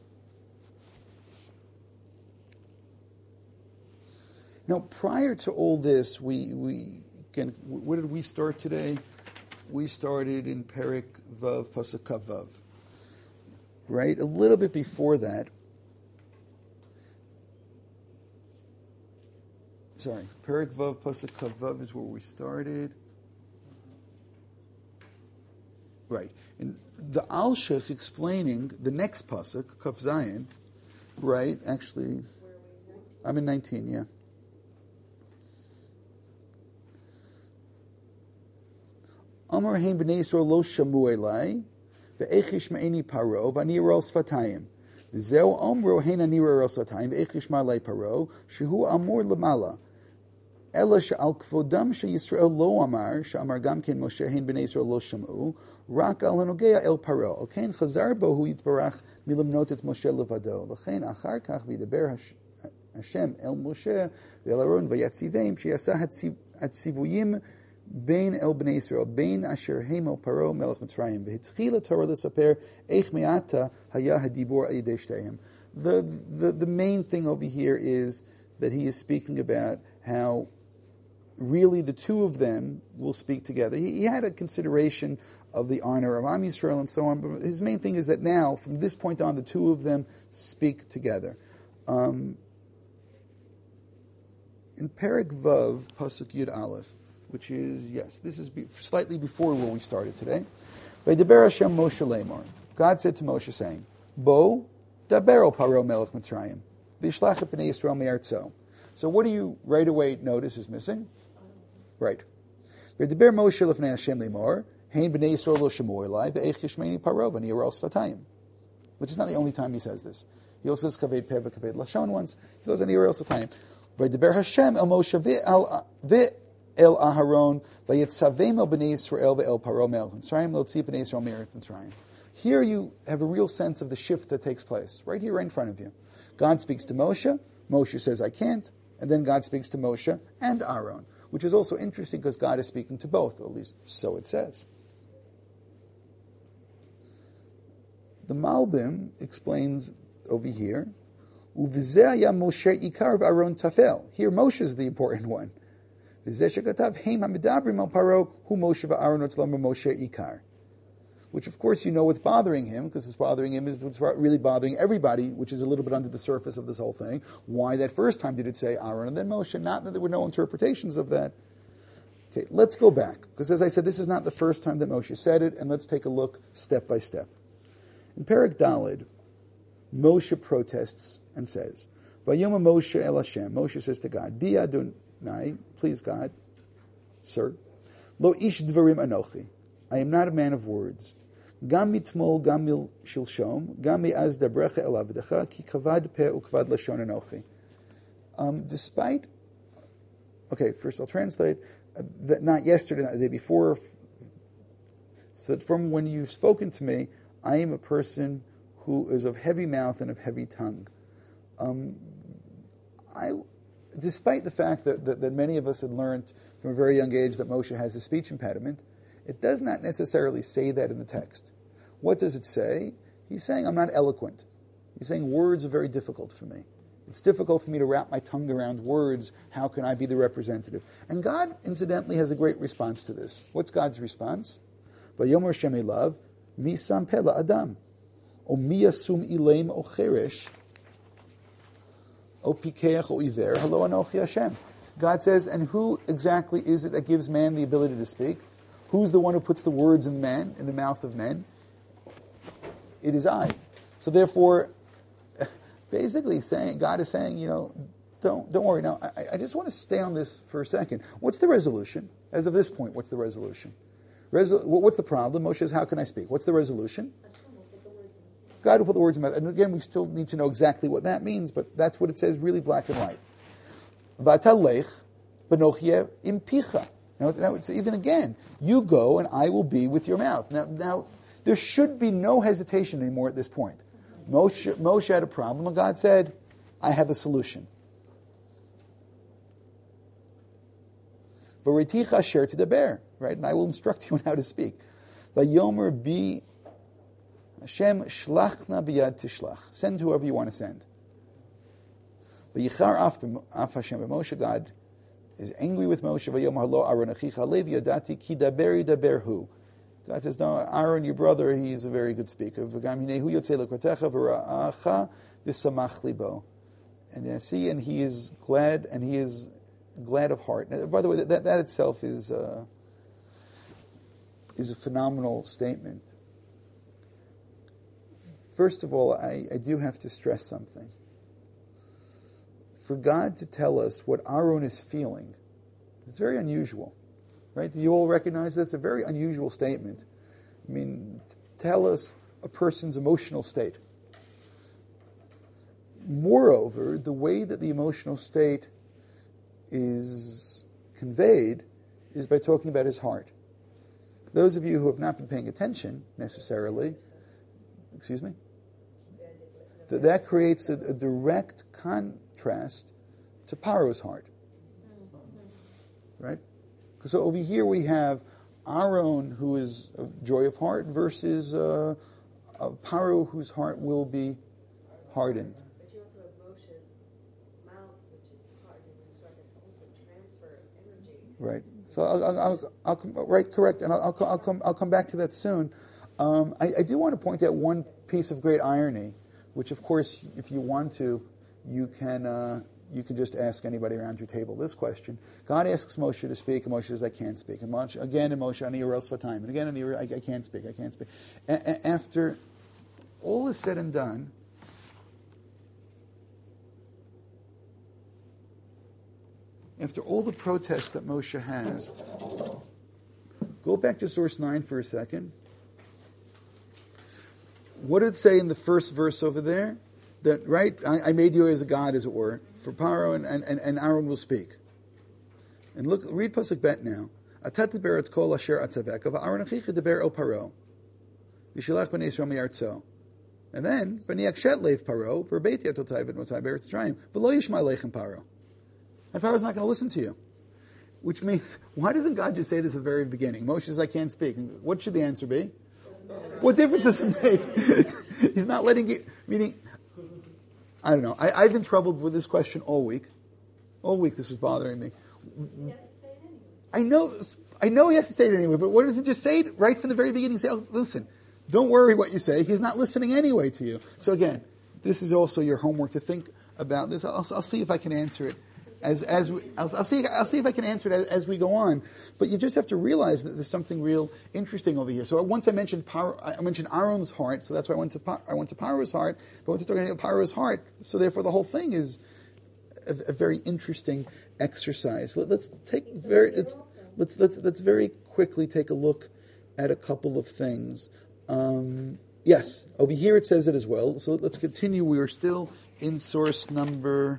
Now, prior to all this, where did we start today? We started in Perek Vav Pasuk Vav, right? A little bit before that. Sorry, Perek Vav Pasuk Vav is where we started. Right. And the Alshich explaining the next pasuk, Kaf Zayin, right? Actually, I'm in 19, yeah. Amar hein b'nei Yisrael lo shamu elai, ve'echish ma'eni paro, v'ani yirol sfatayim. V'zeu omro hein ani yirol sfatayim, ve'echish ma'alei paro, shehu amur lemala. Ela she'al kvodam she'Yisrael lo amar, she'amar gam ken Moshe hein b'nei Yisrael lo shamu, rak al hanogea el paro. Olkein chazar bo hu yitbarach milamnot et Moshe levado. L'chein achar kach v'yidaber Hashem el Moshe ve'el Aaron v'yatziveim she'yasa hatzivuyim Bein el bnei Yisrael, bein asher heim paro melech Mitzrayim, v'hitchila Torah l'saper eich me'ata haya hadibor ayidei shteihem. The main thing over here is that he is speaking about how really the two of them will speak together. He had a consideration of the honor of Am Yisrael and so on, but his main thing is that now, from this point on, the two of them speak together. In Perek Vav, Pasuk Yud Aleph, which is, yes, this is slightly before where we started today. Vaydaber Hashem Moshe Lemor. God said to Moshe, saying, Bo dabero paro melech Mitzrayim, v'yishlach et bnei Yisrael me'artzo. So what do you right away notice is missing? Right. Vaydaber Moshe lefnei Hashem Lemor, hein bnei Yisrael lo shamu elai, ve'echish me'eni paro, v'ani yirol sfatayim. Which is not the only time he says this. He also says kaved peh v'kaved lashon once. He goes, ani yirol sfatayim. Vaydaber Hashem el Moshe El Aharon, Vayetzavem el Bnei Yisrael ve'el Paro melech Mitzrayim lotzii Bnei Yisrael me'eretz Mitzrayim. Here you have a real sense of the shift that takes place, right here, right in front of you. God speaks to Moshe, Moshe says, I can't, and then God speaks to Moshe and Aaron, which is also interesting because God is speaking to both, or at least so it says. The Malbim explains over here, Uvizeh haya Moshe ikar v'Aaron tafel. Here Moshe is the important one. Which of course you know what's bothering him, because what's bothering him is what's really bothering everybody, which is a little bit under the surface of this whole thing. Why that first time did it say Aaron and then Moshe? Not that there were no interpretations of that. Okay, let's go back, because as I said, this is not the first time that Moshe said it, and let's take a look step by step. In Perek Daled, Moshe protests and says, Vayoma Moshe el Hashem, Moshe says to God, Bi Adonai, please God, sir, Lo ish dvarim anochi, I am not a man of words. Gam mitmol, gam mil shilshom, gam mi'az dabrecha el avdecha, ki kavad peh ukvad lashon anochi. Despite, okay, first I'll translate, that not yesterday, not the day before, so that from when you've spoken to me, I am a person who is of heavy mouth and of heavy tongue. Despite the fact that many of us had learned from a very young age that Moshe has a speech impediment, it does not necessarily say that in the text. What does it say? He's saying, I'm not eloquent. He's saying words are very difficult for me. It's difficult for me to wrap my tongue around words. How can I be the representative? And God, incidentally, has a great response to this. What's God's response? Vayomer Shem elav, mi sam peh la'adam, o mi yasum ileim o cheresh, o pikeach o iver, halo anochi Hashem. God says, and who exactly is it that gives man the ability to speak? Who's the one who puts the words in the mouth of men? It is I. So therefore, basically God is saying, don't worry. Now, I just want to stay on this for a second. What's the resolution? As of this point, what's the resolution? What's the problem? Moshe says, how can I speak? What's the resolution? God will put the words in my mouth. And again, we still need to know exactly what that means, but that's what it says, really black and white. V'atalech b'nochie impicha. Now, it's even again, you go and I will be with your mouth. Now, there should be no hesitation anymore at this point. Moshe had a problem, and God said, I have a solution. V'reiticha asher tidaber, right? And I will instruct you on how to speak. V'yomer bi Hashem shlachna biyad tishlach. Send whoever you want to send. V'yichar af Hashem b'Moshe. God is angry with Moshe. V'yomer lo Aaron achicha lev yadati ki daber yidaber hu. God says, no, Aaron, your brother, he is a very good speaker. V'gam hinehu yotzei lekotecha v'ra'acha v'samach libo. And you see, and he is glad, and he is glad of heart. Now, by the way, that itself is a phenomenal statement. First of all, I do have to stress something. For God to tell us what Aaron is feeling, it's very unusual. Right? Do you all recognize that's a very unusual statement? I mean, tell us a person's emotional state. Moreover, the way that the emotional state is conveyed is by talking about his heart. Those of you who have not been paying attention necessarily, that creates a direct contrast to Paro's heart. Right? So over here we have Aaron, who is of joy of heart, versus Paro, whose heart will be hardened. But you also have Moshe's mouth, which is hardened, and so that also transfer of energy. Right. So I'll come right, correct, and I'll come back to that soon. I do want to point out one piece of great irony, which of course, if you want to, you can just ask anybody around your table this question. God asks Moshe to speak, and Moshe says, I can't speak. And Moshe, ani yoros v'tayim. And again, I can't speak. After all is said and done, after all the protests that Moshe has, go back to source 9 for a second. What did it say in the first verse over there? That, right, I made you as a god, as it were, for Paro, and Aaron will speak. And look, read Pasuk Bet now. Atat teber et kol asher atzaveka, v'Aaron achicha deber el Paro, v'shilach b'nei Yisrael mi'artzo. And then, b'nei akshet leiv Paro, v'rbeti atotai v'motai be'eretz Yisrael, v'lo yishma leichem Paro. And Paro's not going to listen to you. Which means, why doesn't God just say this at the very beginning? Moshe says, I can't speak. What should the answer be? What difference does it make? He's not letting you, meaning, I don't know. I've been troubled with this question all week. All week this was bothering me. He has to say it anyway. I know he has to say it anyway, but what does it just say right from the very beginning? Say, oh, listen, don't worry what you say. He's not listening anyway to you. So again, this is also your homework to think about this. I'll see if I can answer it. I'll see if I can answer it as we go on. But you just have to realize that there's something real interesting over here. So once I mentioned Aaron's heart, so that's why I went to Paro's heart. But I went to talk about Paro's heart. So therefore, the whole thing is a very interesting exercise. Let's very quickly take a look at a couple of things. Yes, over here it says it as well. So let's continue. We are still in source number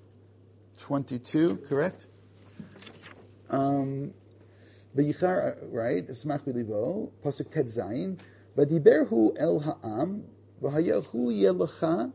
22, correct? V'yichar, right? Smach b'libo, pasuk tet zayin. V'diberhu el ha'am, v'hayahu yelecha.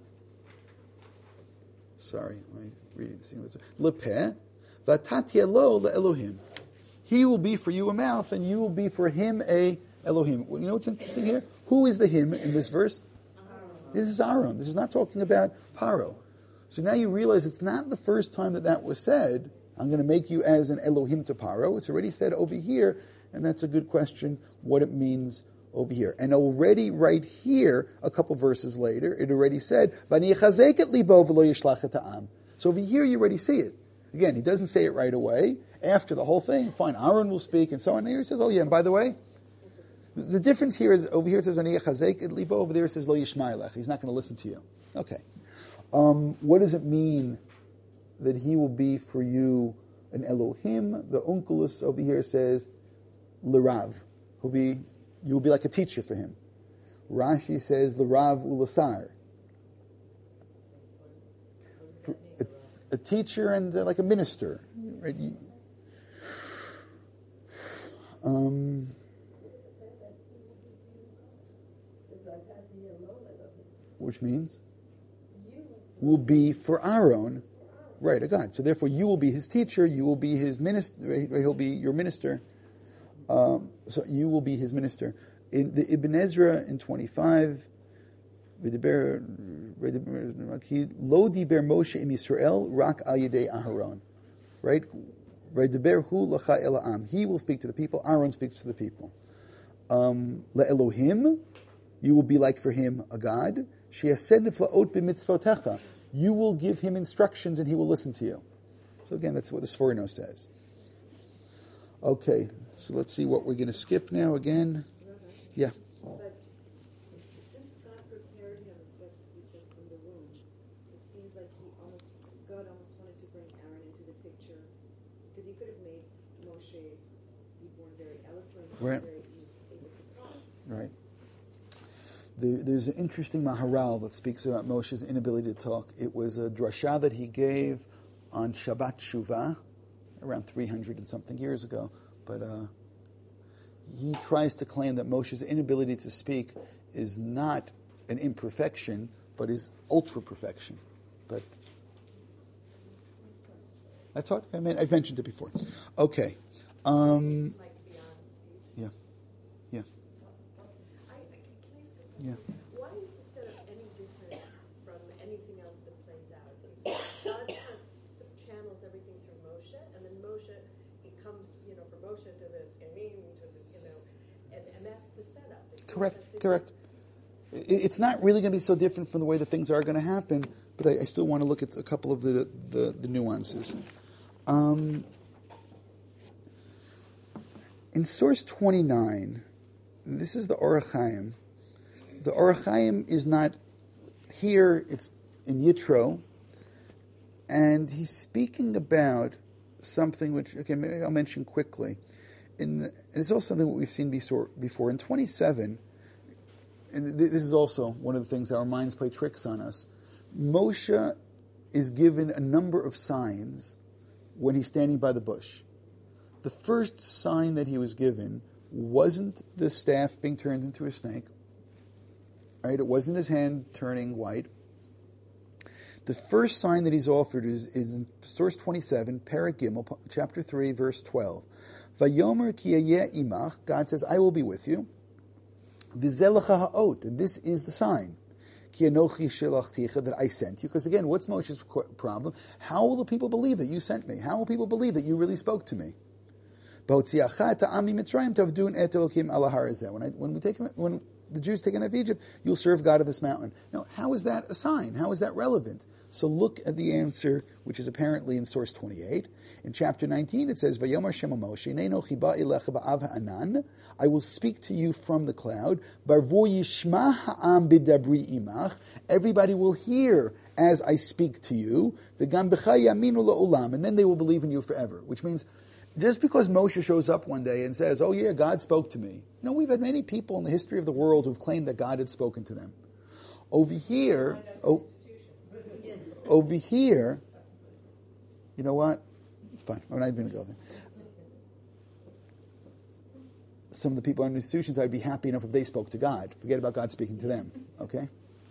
Sorry, I'm reading this English. Lepeh, v'atat yelo le'elohim. He will be for you a mouth, and you will be for him a Elohim. You know what's interesting here? Who is the him in this verse? This is Aaron. This is not talking about Paro. So now you realize it's not the first time that was said, I'm going to make you as an Elohim to Paro. It's already said over here, and that's a good question, what it means over here. And already right here, a couple verses later, it already said, so over here you already see it. Again, he doesn't say it right away. After the whole thing, fine, Aaron will speak, and so on. And here he says, oh yeah, and by the way, the difference here is, over here it says, over there it says, lo yishma'elech. He's not going to listen to you. Okay. What does it mean that he will be for you an Elohim? The Onkelos over here says, Lerav. You will be like a teacher for him. Rashi says l'rav u'lasar. A teacher and like a minister, right? Which means will be for Aaron, right? A God. So therefore, you will be his teacher. You will be his minister. Right? He'll be your minister. So you will be his minister. In the Ibn Ezra in 25. Lo diber Moshe im Yisrael rak al yedei Aharon, right? He will speak to the people. Aaron speaks to the people. LeElohim, you will be like for him a God. She'ased niflaot b'mitzvotecha, you will give him instructions and he will listen to you. So again, that's what the Sforno says. Okay, so let's see what we're going to skip now again. Yeah. God almost wanted to bring Aaron into the picture, because he could have made Moshe be born very eloquent, right. very able to talk. Right. There's an interesting Maharal that speaks about Moshe's inability to talk. It was a drasha that he gave on Shabbat Shuvah, around 300 and something years ago. But he tries to claim that Moshe's inability to speak is not an imperfection, but is ultra-perfection. But I've mentioned it before. Okay. Like beyond speech. Yeah. Yeah. Yeah. Why is the setup any different from anything else that plays out? God channels everything through Moshe, and then Moshe, it comes, from Moshe to the Skenim, to the, and that's the setup. Correct. It's not really going to be so different from the way that things are going to happen, but I still want to look at a couple of the nuances. In source 29, this is the Orach Chaim. The Orach Chaim is not here, it's in Yitro, and he's speaking about something which, okay, maybe I'll mention quickly. And it's also something that we've seen before. In 27, and this is also one of the things that our minds play tricks on us, Moshe is given a number of signs when he's standing by the bush. The first sign that he was given wasn't the staff being turned into a snake. Right? It wasn't his hand turning white. The first sign that he's offered is in source 27, Perek Gimel, chapter 3, verse 12. Vayomer ki hayeh imach, God says, I will be with you. V'zeh lecha ha'ot, and this is the sign. Ki anochi shelachticha, that I sent you. Because again, what's Moshe's problem? How will the people believe that you sent me? How will people believe that you really spoke to me? When the Jews take him out of Egypt, you'll serve God of this mountain. Now, how is that a sign? How is that relevant? So look at the answer, which is apparently in source 28. In chapter 19, it says, Vayomer Shem Moshe, Neinochi ba'ilecha ba'av ha'anan, I will speak to you from the cloud. Barvo yishma ha'am bidabri imach, everybody will hear as I speak to you. V'gam b'cha yaminu la'olam, and then they will believe in you forever. Which means, just because Moshe shows up one day and says, oh yeah, God spoke to me. We've had many people in the history of the world who've claimed that God had spoken to them. Over here, you know what? It's fine. I'm not even going to go there. Some of the people in institutions, I'd be happy enough if they spoke to God. Forget about God speaking to them. Okay?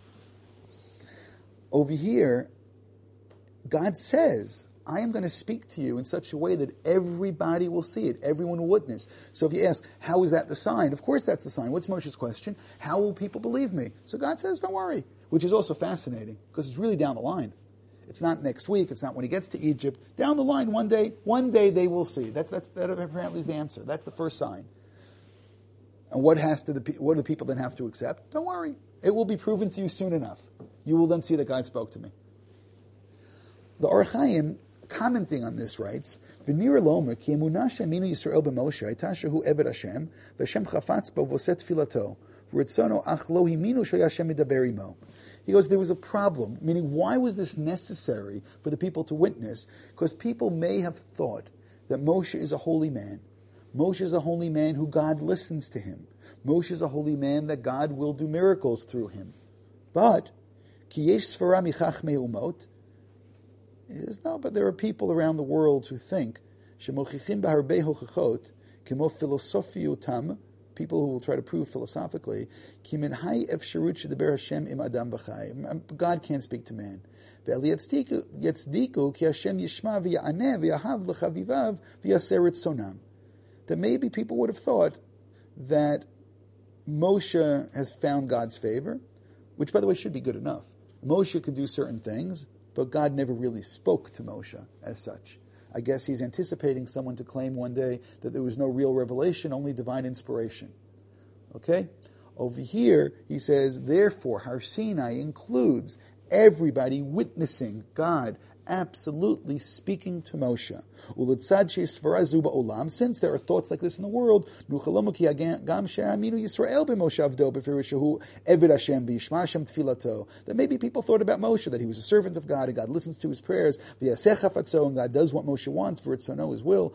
Over here, God says, I am going to speak to you in such a way that everybody will see it, everyone will witness. So if you ask, how is that the sign? Of course that's the sign. What's Moshe's question? How will people believe me? So God says, don't worry, which is also fascinating because it's really down the line. It's not next week. It's not when he gets to Egypt. Down the line, one day they will see. That apparently is the answer. That's the first sign. And what do the people then have to accept? Don't worry. It will be proven to you soon enough. You will then see that God spoke to me. The Orach Chaim, commenting on this, writes, "V'nira lomer ki emunah she'aminu Yisrael b'Moshe hayta shehu eved Hashem v'Hashem chafatz bo v'oseh tfilato v'ritzono ach lo himinu she'Hashem medaber imo." He goes, there was a problem, meaning why was this necessary for the people to witness? Because people may have thought that Moshe is a holy man. Moshe is a holy man who God listens to him. Moshe is a holy man that God will do miracles through him. But, ki yesh svara michachmei umot, he says, no, but there are people around the world who think, shemochichim b'harbei hochachot, kimo philosophiotam, people who will try to prove philosophically, ki min hai efsharut shedaber Hashem im adam b'chai. God can't speak to man. Ve'al yatzdiku ki Hashem yishma v'ya'aneh v'yahav l'chavivav v'yaseh ritzonam. That maybe people would have thought that Moshe has found God's favor, which, by the way, should be good enough. Moshe could do certain things, but God never really spoke to Moshe as such. I guess he's anticipating someone to claim one day that there was no real revelation, only divine inspiration. Okay? Over here, he says, therefore, Har Sinai includes everybody witnessing God absolutely speaking to Moshe. Since there are thoughts like this in the world, that maybe people thought about Moshe, that he was a servant of God, and God listens to his prayers, and God does what Moshe wants, for it's so know his will.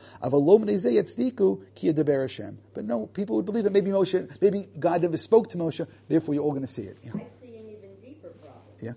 But no, people would believe that maybe God never spoke to Moshe, therefore you're all going to see it. I see an even deeper problem. Yeah.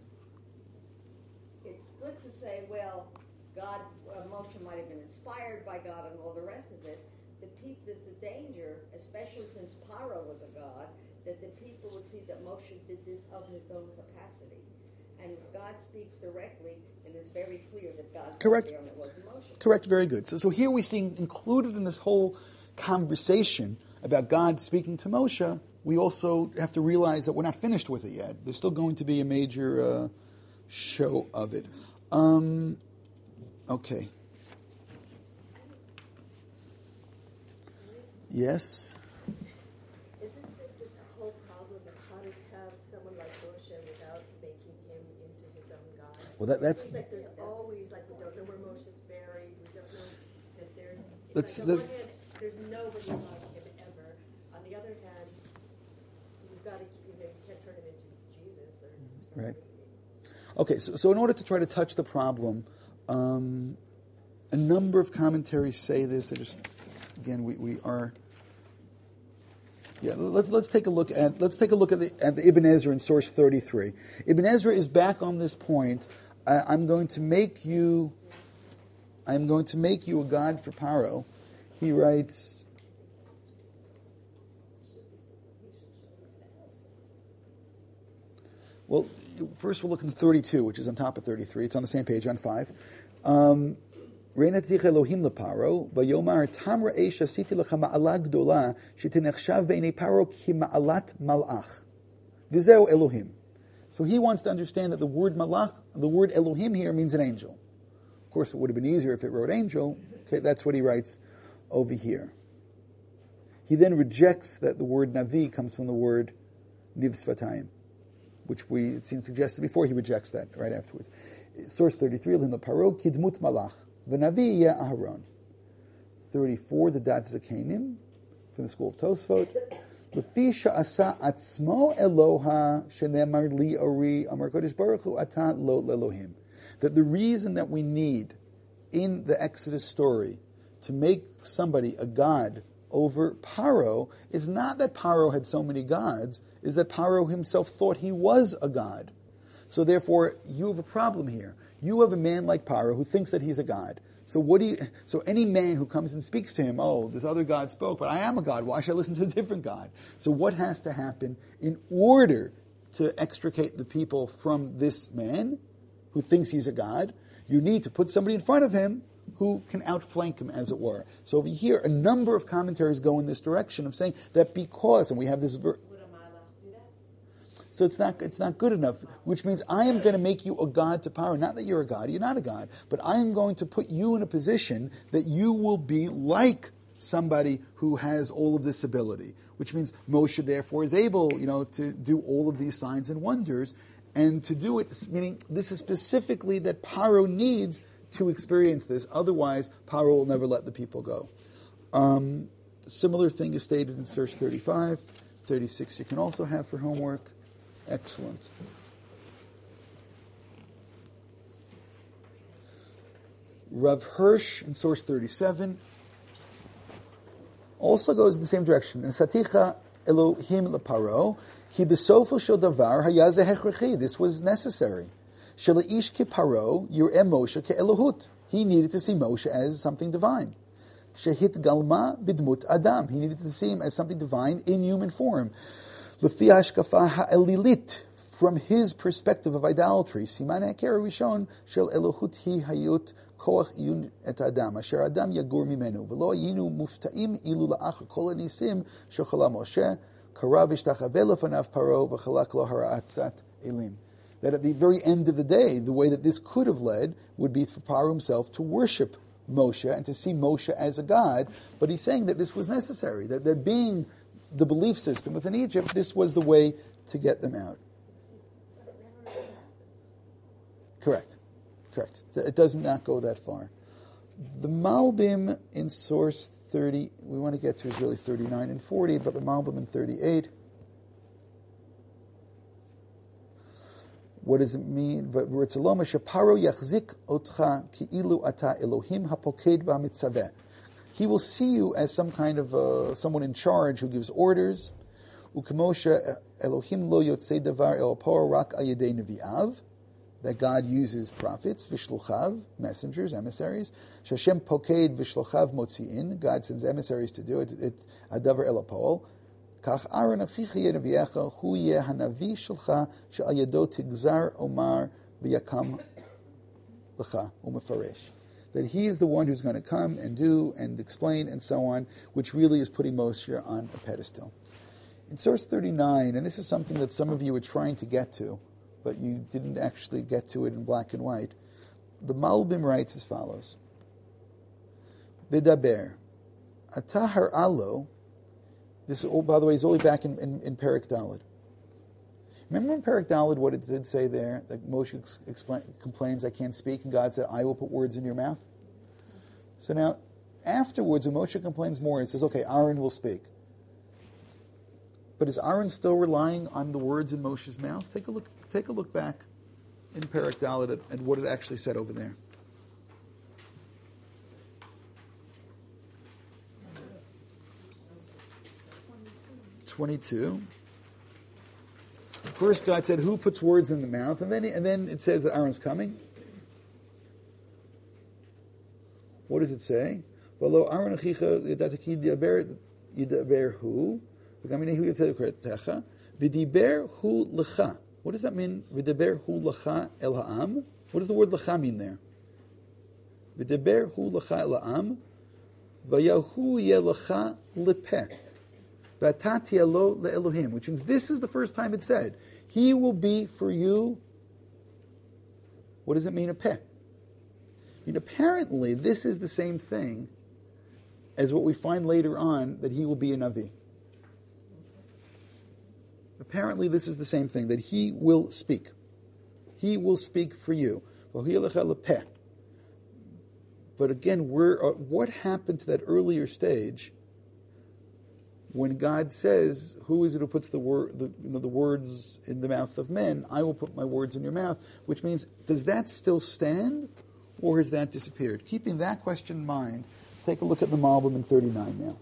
Moshe might have been inspired by God and all the rest of it. There's a danger, especially since Paro was a god, that the people would see that Moshe did this of his own capacity. And if God speaks directly, and it's very clear that God's correct. There and it wasn't Moshe. Correct, very good. So here we see included in this whole conversation about God speaking to Moshe, we also have to realize that we're not finished with it yet. There's still going to be a major show of it. Okay. Yes? Is this whole problem of how to have someone like Moshe without making him into his own God? Well, it seems like there's always, like, we don't know where Moshe's buried, we don't know that there's... on one hand, there's nobody like him ever. On the other hand, you've got to, you can't turn him into Jesus or something. Right. Okay, so in order to try to touch the problem, a number of commentaries say this. Again, we are. Yeah, let's take a look at the Ibn Ezra in source 33. Ibn Ezra is back on this point. I'm going to make you a god for Paro. He writes. Well, first we'll look in 32, which is on top of 33. It's on the same page, on 5. Reinatich Elohim leparo, vayomar tamra eish asiti lecha ma'ala gdola, shetinechshav b'nei Paro ki ma'alat malach. V'zeu Elohim. So he wants to understand that the word malach, the word Elohim here means an angel. Of course, it would have been easier if it wrote angel. Okay, that's what he writes over here. He then rejects that the word navi comes from the word niv svatayim, which it seems suggested before. He rejects that right afterwards. Source 33, Elohim leparo kidmut malach. V'navi yeh Aharon. 34, the Dat Zakenim, from the school of Tosfot. L'fi she'asa atzmo Eloha shenemar li ori amar kodesh baruch hu ata lo l'Elohim. That the reason that we need in the Exodus story to make somebody a god over Paro is not that Paro had so many gods, is that Paro himself thought he was a god. So therefore, you have a problem here. You have a man like Paro who thinks that he's a god. So any man who comes and speaks to him, oh, this other god spoke, but I am a god. Why should I listen to a different god? So what has to happen in order to extricate the people from this man who thinks he's a god? You need to put somebody in front of him who can outflank him, as it were. So over here, a number of commentaries go in this direction of saying that because, and we have this verse. So it's not good enough, which means I am going to make you a god to Paro. Not that you're a god, you're not a god, but I am going to put you in a position that you will be like somebody who has all of this ability, which means Moshe therefore is able, to do all of these signs and wonders, and to do it, meaning this is specifically that Paro needs to experience this. Otherwise, Paro will never let the people go. Similar thing is stated in Source 35, 36 you can also have for homework. Excellent. Rav Hirsch in source 37 also goes in the same direction. In Saticha Elohim leparo, ki besofo shel davar haya ze hechrechi. This was necessary. Shelish ki paro yireh Moshe ke Elohut. He needed to see Moshe as something divine. Shehit galma bidmut adam. He needed to see him as something divine in human form. Lefi hashkafa ha'elilit. From his perspective of idolatry, Siman HaKer Rishon shel Elohut hi hayut koach yun et adam asher adam yagur mimenu v'lo yinu mufta'im ilu la'achar kol hanisim shechala Moshe karav ishtachaveh lefanav paro v'chalak lo hara'atzat elim. That at the very end of the day, the way that this could have led would be for Paro himself to worship Moshe and to see Moshe as a god. But he's saying that this was necessary, that there being the belief system within Egypt, this was the way to get them out. Correct. It does not go that far. The Malbim in source 30, we want to get to is really 39 and 40, but the Malbim in 38. What does it mean? He will see you as some kind of someone in charge who gives orders. That God uses prophets, vishluchav, messengers, emissaries. Shashem poked vishluchav motziin. God sends emissaries to do it. Adavar elapol. Kach Aaron achicha yenaviecha hu yeh hanavi shelcha she'al yado tigzar omar v'yakam lecha umefaresh. That he is the one who's going to come and do and explain and so on, which really is putting Moshe on a pedestal. In source 39, and this is something that some of you were trying to get to, but you didn't actually get to it in black and white. The Malbim writes as follows. Vidaber. Atahar alo. This, by the way, is only back in Perek Daled. Remember in Perek Daled what it did say there? That Moshe complains, I can't speak, and God said, I will put words in your mouth. So now, afterwards, when Moshe complains more, it says, okay, Aaron will speak. But is Aaron still relying on the words in Moshe's mouth? Take a look back in Perek Daled at what it actually said over there. (22). First, God said, "Who puts words in the mouth?" And then it says that Aaron's coming. What does it say? V'lo Aaron achicha yadati yidaber hu. V'diber hu lecha. What does that mean? V'diber hu lecha el ha'am. What does the word lecha mean there? V'diber hu lecha el ha'am. V'yahu yelecha lepeh. V'atati elo le'elohim. Which means this is the first time it said, He will be for you. What does it mean, a peh? I mean, apparently, this is the same thing as what we find later on, that he will be a Navi. Apparently, this is the same thing, that he will speak. He will speak for you. But again, what happened to that earlier stage when God says, who is it who puts the words in the mouth of men? I will put my words in your mouth. Which means, does that still stand, or has that disappeared? Keeping that question in mind, take a look at the Malbim in 39 now.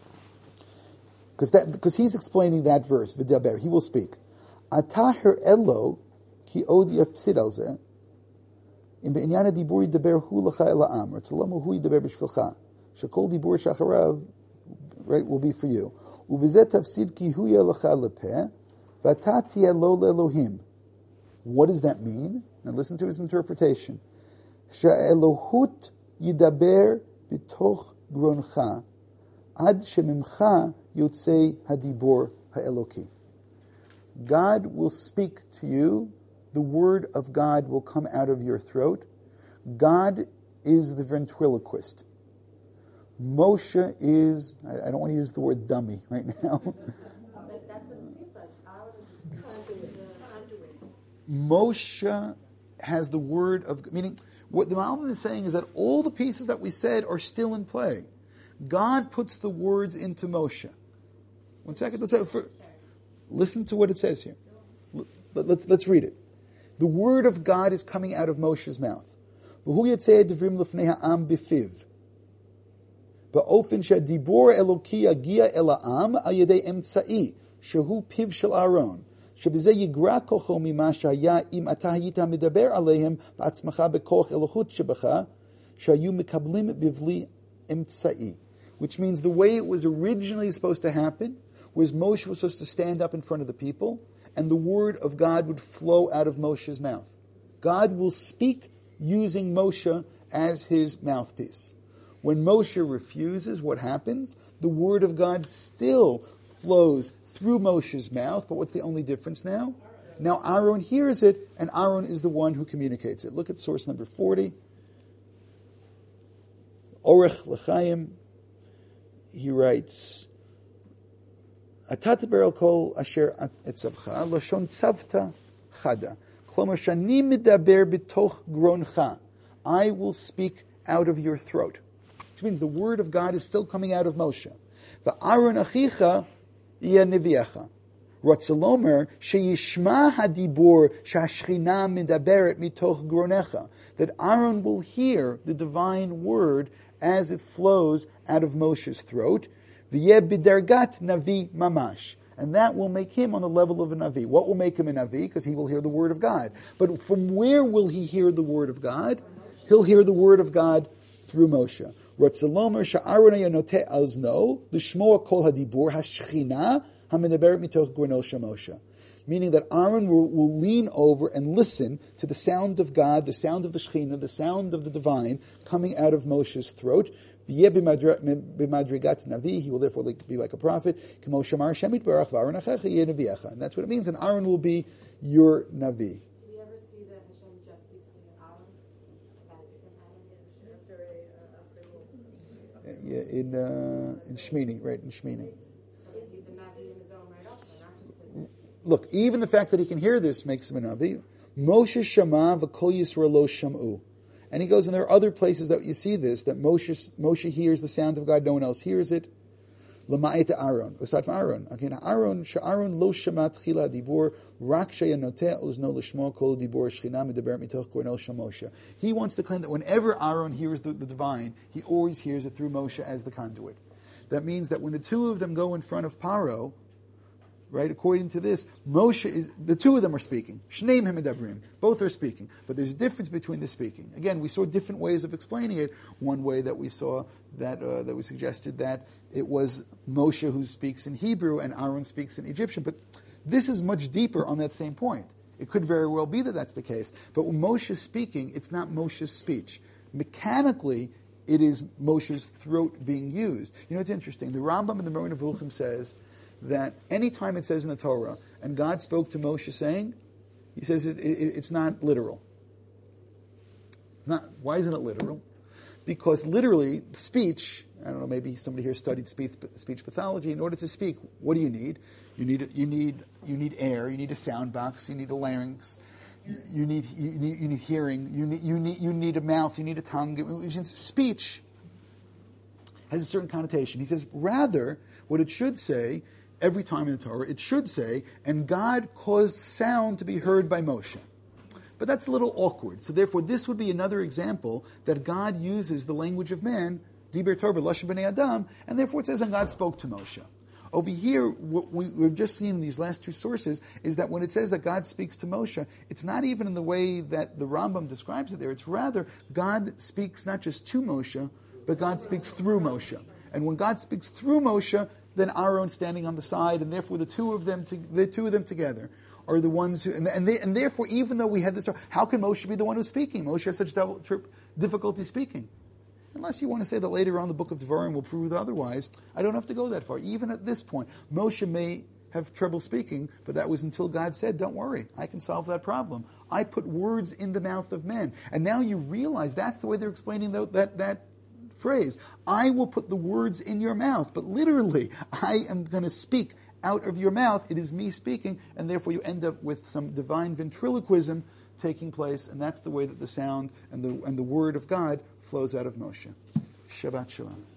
Because he's explaining that verse, V'daber, he will speak. Atahir elo ki od yafsid al zeh, im be'inyan ha'dibur yidaber hu lecha el ha'am, or tzolamo hu yidaber b'shvilcha, shekol dibur shacharav, right, will be for you. Uvizet tafsid ki hu yelecha lepeh, v'atati elo le'elohim. What does that mean? Now listen to his interpretation. She'elohut yidaber b'toch groncha, ad shemimcha yotzei hadibor ha'eloki. God will speak to you. The word of God will come out of your throat. God is the ventriloquist. Moshe is, I don't want to use the word dummy right now. But that's what it seems like. Moshe has the word of, meaning, what the Malbim is saying is that all the pieces that we said are still in play. God puts the words into Moshe. 1 second, listen to what it says here. Let's read it. The word of God is coming out of Moshe's mouth. V'hu yetzei devrim lefnei ha'am b'fiv. באופן שהדיבור האלוקי יגיע אל העם על ידי אמצעי, שהוא פיו של אהרון, שבזה יגרע כוחו ממה שהיה אם אתה היית מדבר עליהם בעצמך בכוח אלוהות שבך, שהיו מקבלים בבלי אמצעי. Which means the way it was originally supposed to happen was Moshe was supposed to stand up in front of the people and the word of God would flow out of Moshe's mouth. God will speak using Moshe as his mouthpiece. When Moshe refuses, what happens? The word of God still flows through Moshe's mouth, but what's the only difference now? Now Aaron hears it, and Aaron is the one who communicates it. Look at source number 40. Orech L'chaim, he writes, Atat al kol asher etzavcha, lashon tzavta chada. Klomar shani medaber b'toch groncha. I will speak out of your throat. Which means the word of God is still coming out of Moshe. V'Aaron achicha yeh neviecha. Ratzelomer sheyishma hadibur shashchina medaberet mitoch gronecha. That Aaron will hear the divine word as it flows out of Moshe's throat. V'yeh b'dergat navi mamash. And that will make him on the level of a Navi. What will make him a Navi? Because he will hear the word of God. But from where will he hear the word of God? He'll hear the word of God through Moshe. Ratzelomer sha'aron yanote azno l'shmoa kol hadibur hashchina hamedaberet mitoch gronel shamosha. Meaning that Aaron will lean over and listen to the sound of God, the sound of the Shekhinah, the sound of the divine coming out of Moshe's throat. He will therefore be like a prophet. And that's what it means. And Aaron will be your Navi. Do you ever see that Hashem just speaks to Aaron about a different Aaron? In Shmini, right? In Shmini. So he's a Navi in his own right also, not just his... Look, even the fact that he can hear this makes him a Navi. Moshe Shama v'kol Yisrael lo sham'u. And he goes, and there are other places that you see this, that Moshe hears the sound of God, no one else hears it. L'ma'et Aaron, aside from Aaron. Again, Aaron lo shamat chila dibur, rak sheyanote uzno l'shmo kol dibur shchina medaber mitoch kornel shamosha. He wants to claim that whenever Aaron hears the divine, he always hears it through Moshe as the conduit. That means that when the two of them go in front of Paro, right? According to this, the two of them are speaking. Shneim hemedabrim. Both are speaking. But there's a difference between the speaking. Again, we saw different ways of explaining it. One way that we saw that we suggested that it was Moshe who speaks in Hebrew and Aaron speaks in Egyptian. But this is much deeper on that same point. It could very well be that that's the case. But when Moshe is speaking, it's not Moshe's speech. Mechanically, it is Moshe's throat being used. You know, it's interesting. The Rambam in the Moreh Nevuchim says that any time it says in the Torah, and God spoke to Moshe saying, he says it's not literal. Why isn't it literal? Because literally, speech, I don't know, maybe somebody here studied speech pathology. In order to speak, what do you need? You need air, you need a sound box, you need a larynx, you need hearing, you need a mouth, you need a tongue. Speech has a certain connotation. He says, rather, what it should say, every time in the Torah, it should say, and God caused sound to be heard by Moshe. But that's a little awkward. So therefore, this would be another example that God uses the language of man, Diber Torah, Lashon B'nei Adam, and therefore it says, and God spoke to Moshe. Over here, what we've just seen in these last two sources is that when it says that God speaks to Moshe, it's not even in the way that the Rambam describes it there. It's rather, God speaks not just to Moshe, but God speaks through Moshe. And when God speaks through Moshe, then Aaron standing on the side, and therefore the two of them together are the ones who, and therefore, even though we had this, how can Moshe be the one who's speaking? Moshe has such difficulty speaking. Unless you want to say that later on the book of Devarim will prove otherwise, I don't have to go that far. Even at this point, Moshe may have trouble speaking, but that was until God said, don't worry, I can solve that problem. I put words in the mouth of men. And now you realize that's the way they're explaining that phrase. I will put the words in your mouth, but literally, I am going to speak out of your mouth. It is me speaking, and therefore you end up with some divine ventriloquism taking place, and that's the way that the sound and the word of God flows out of Moshe. Shabbat Shalom.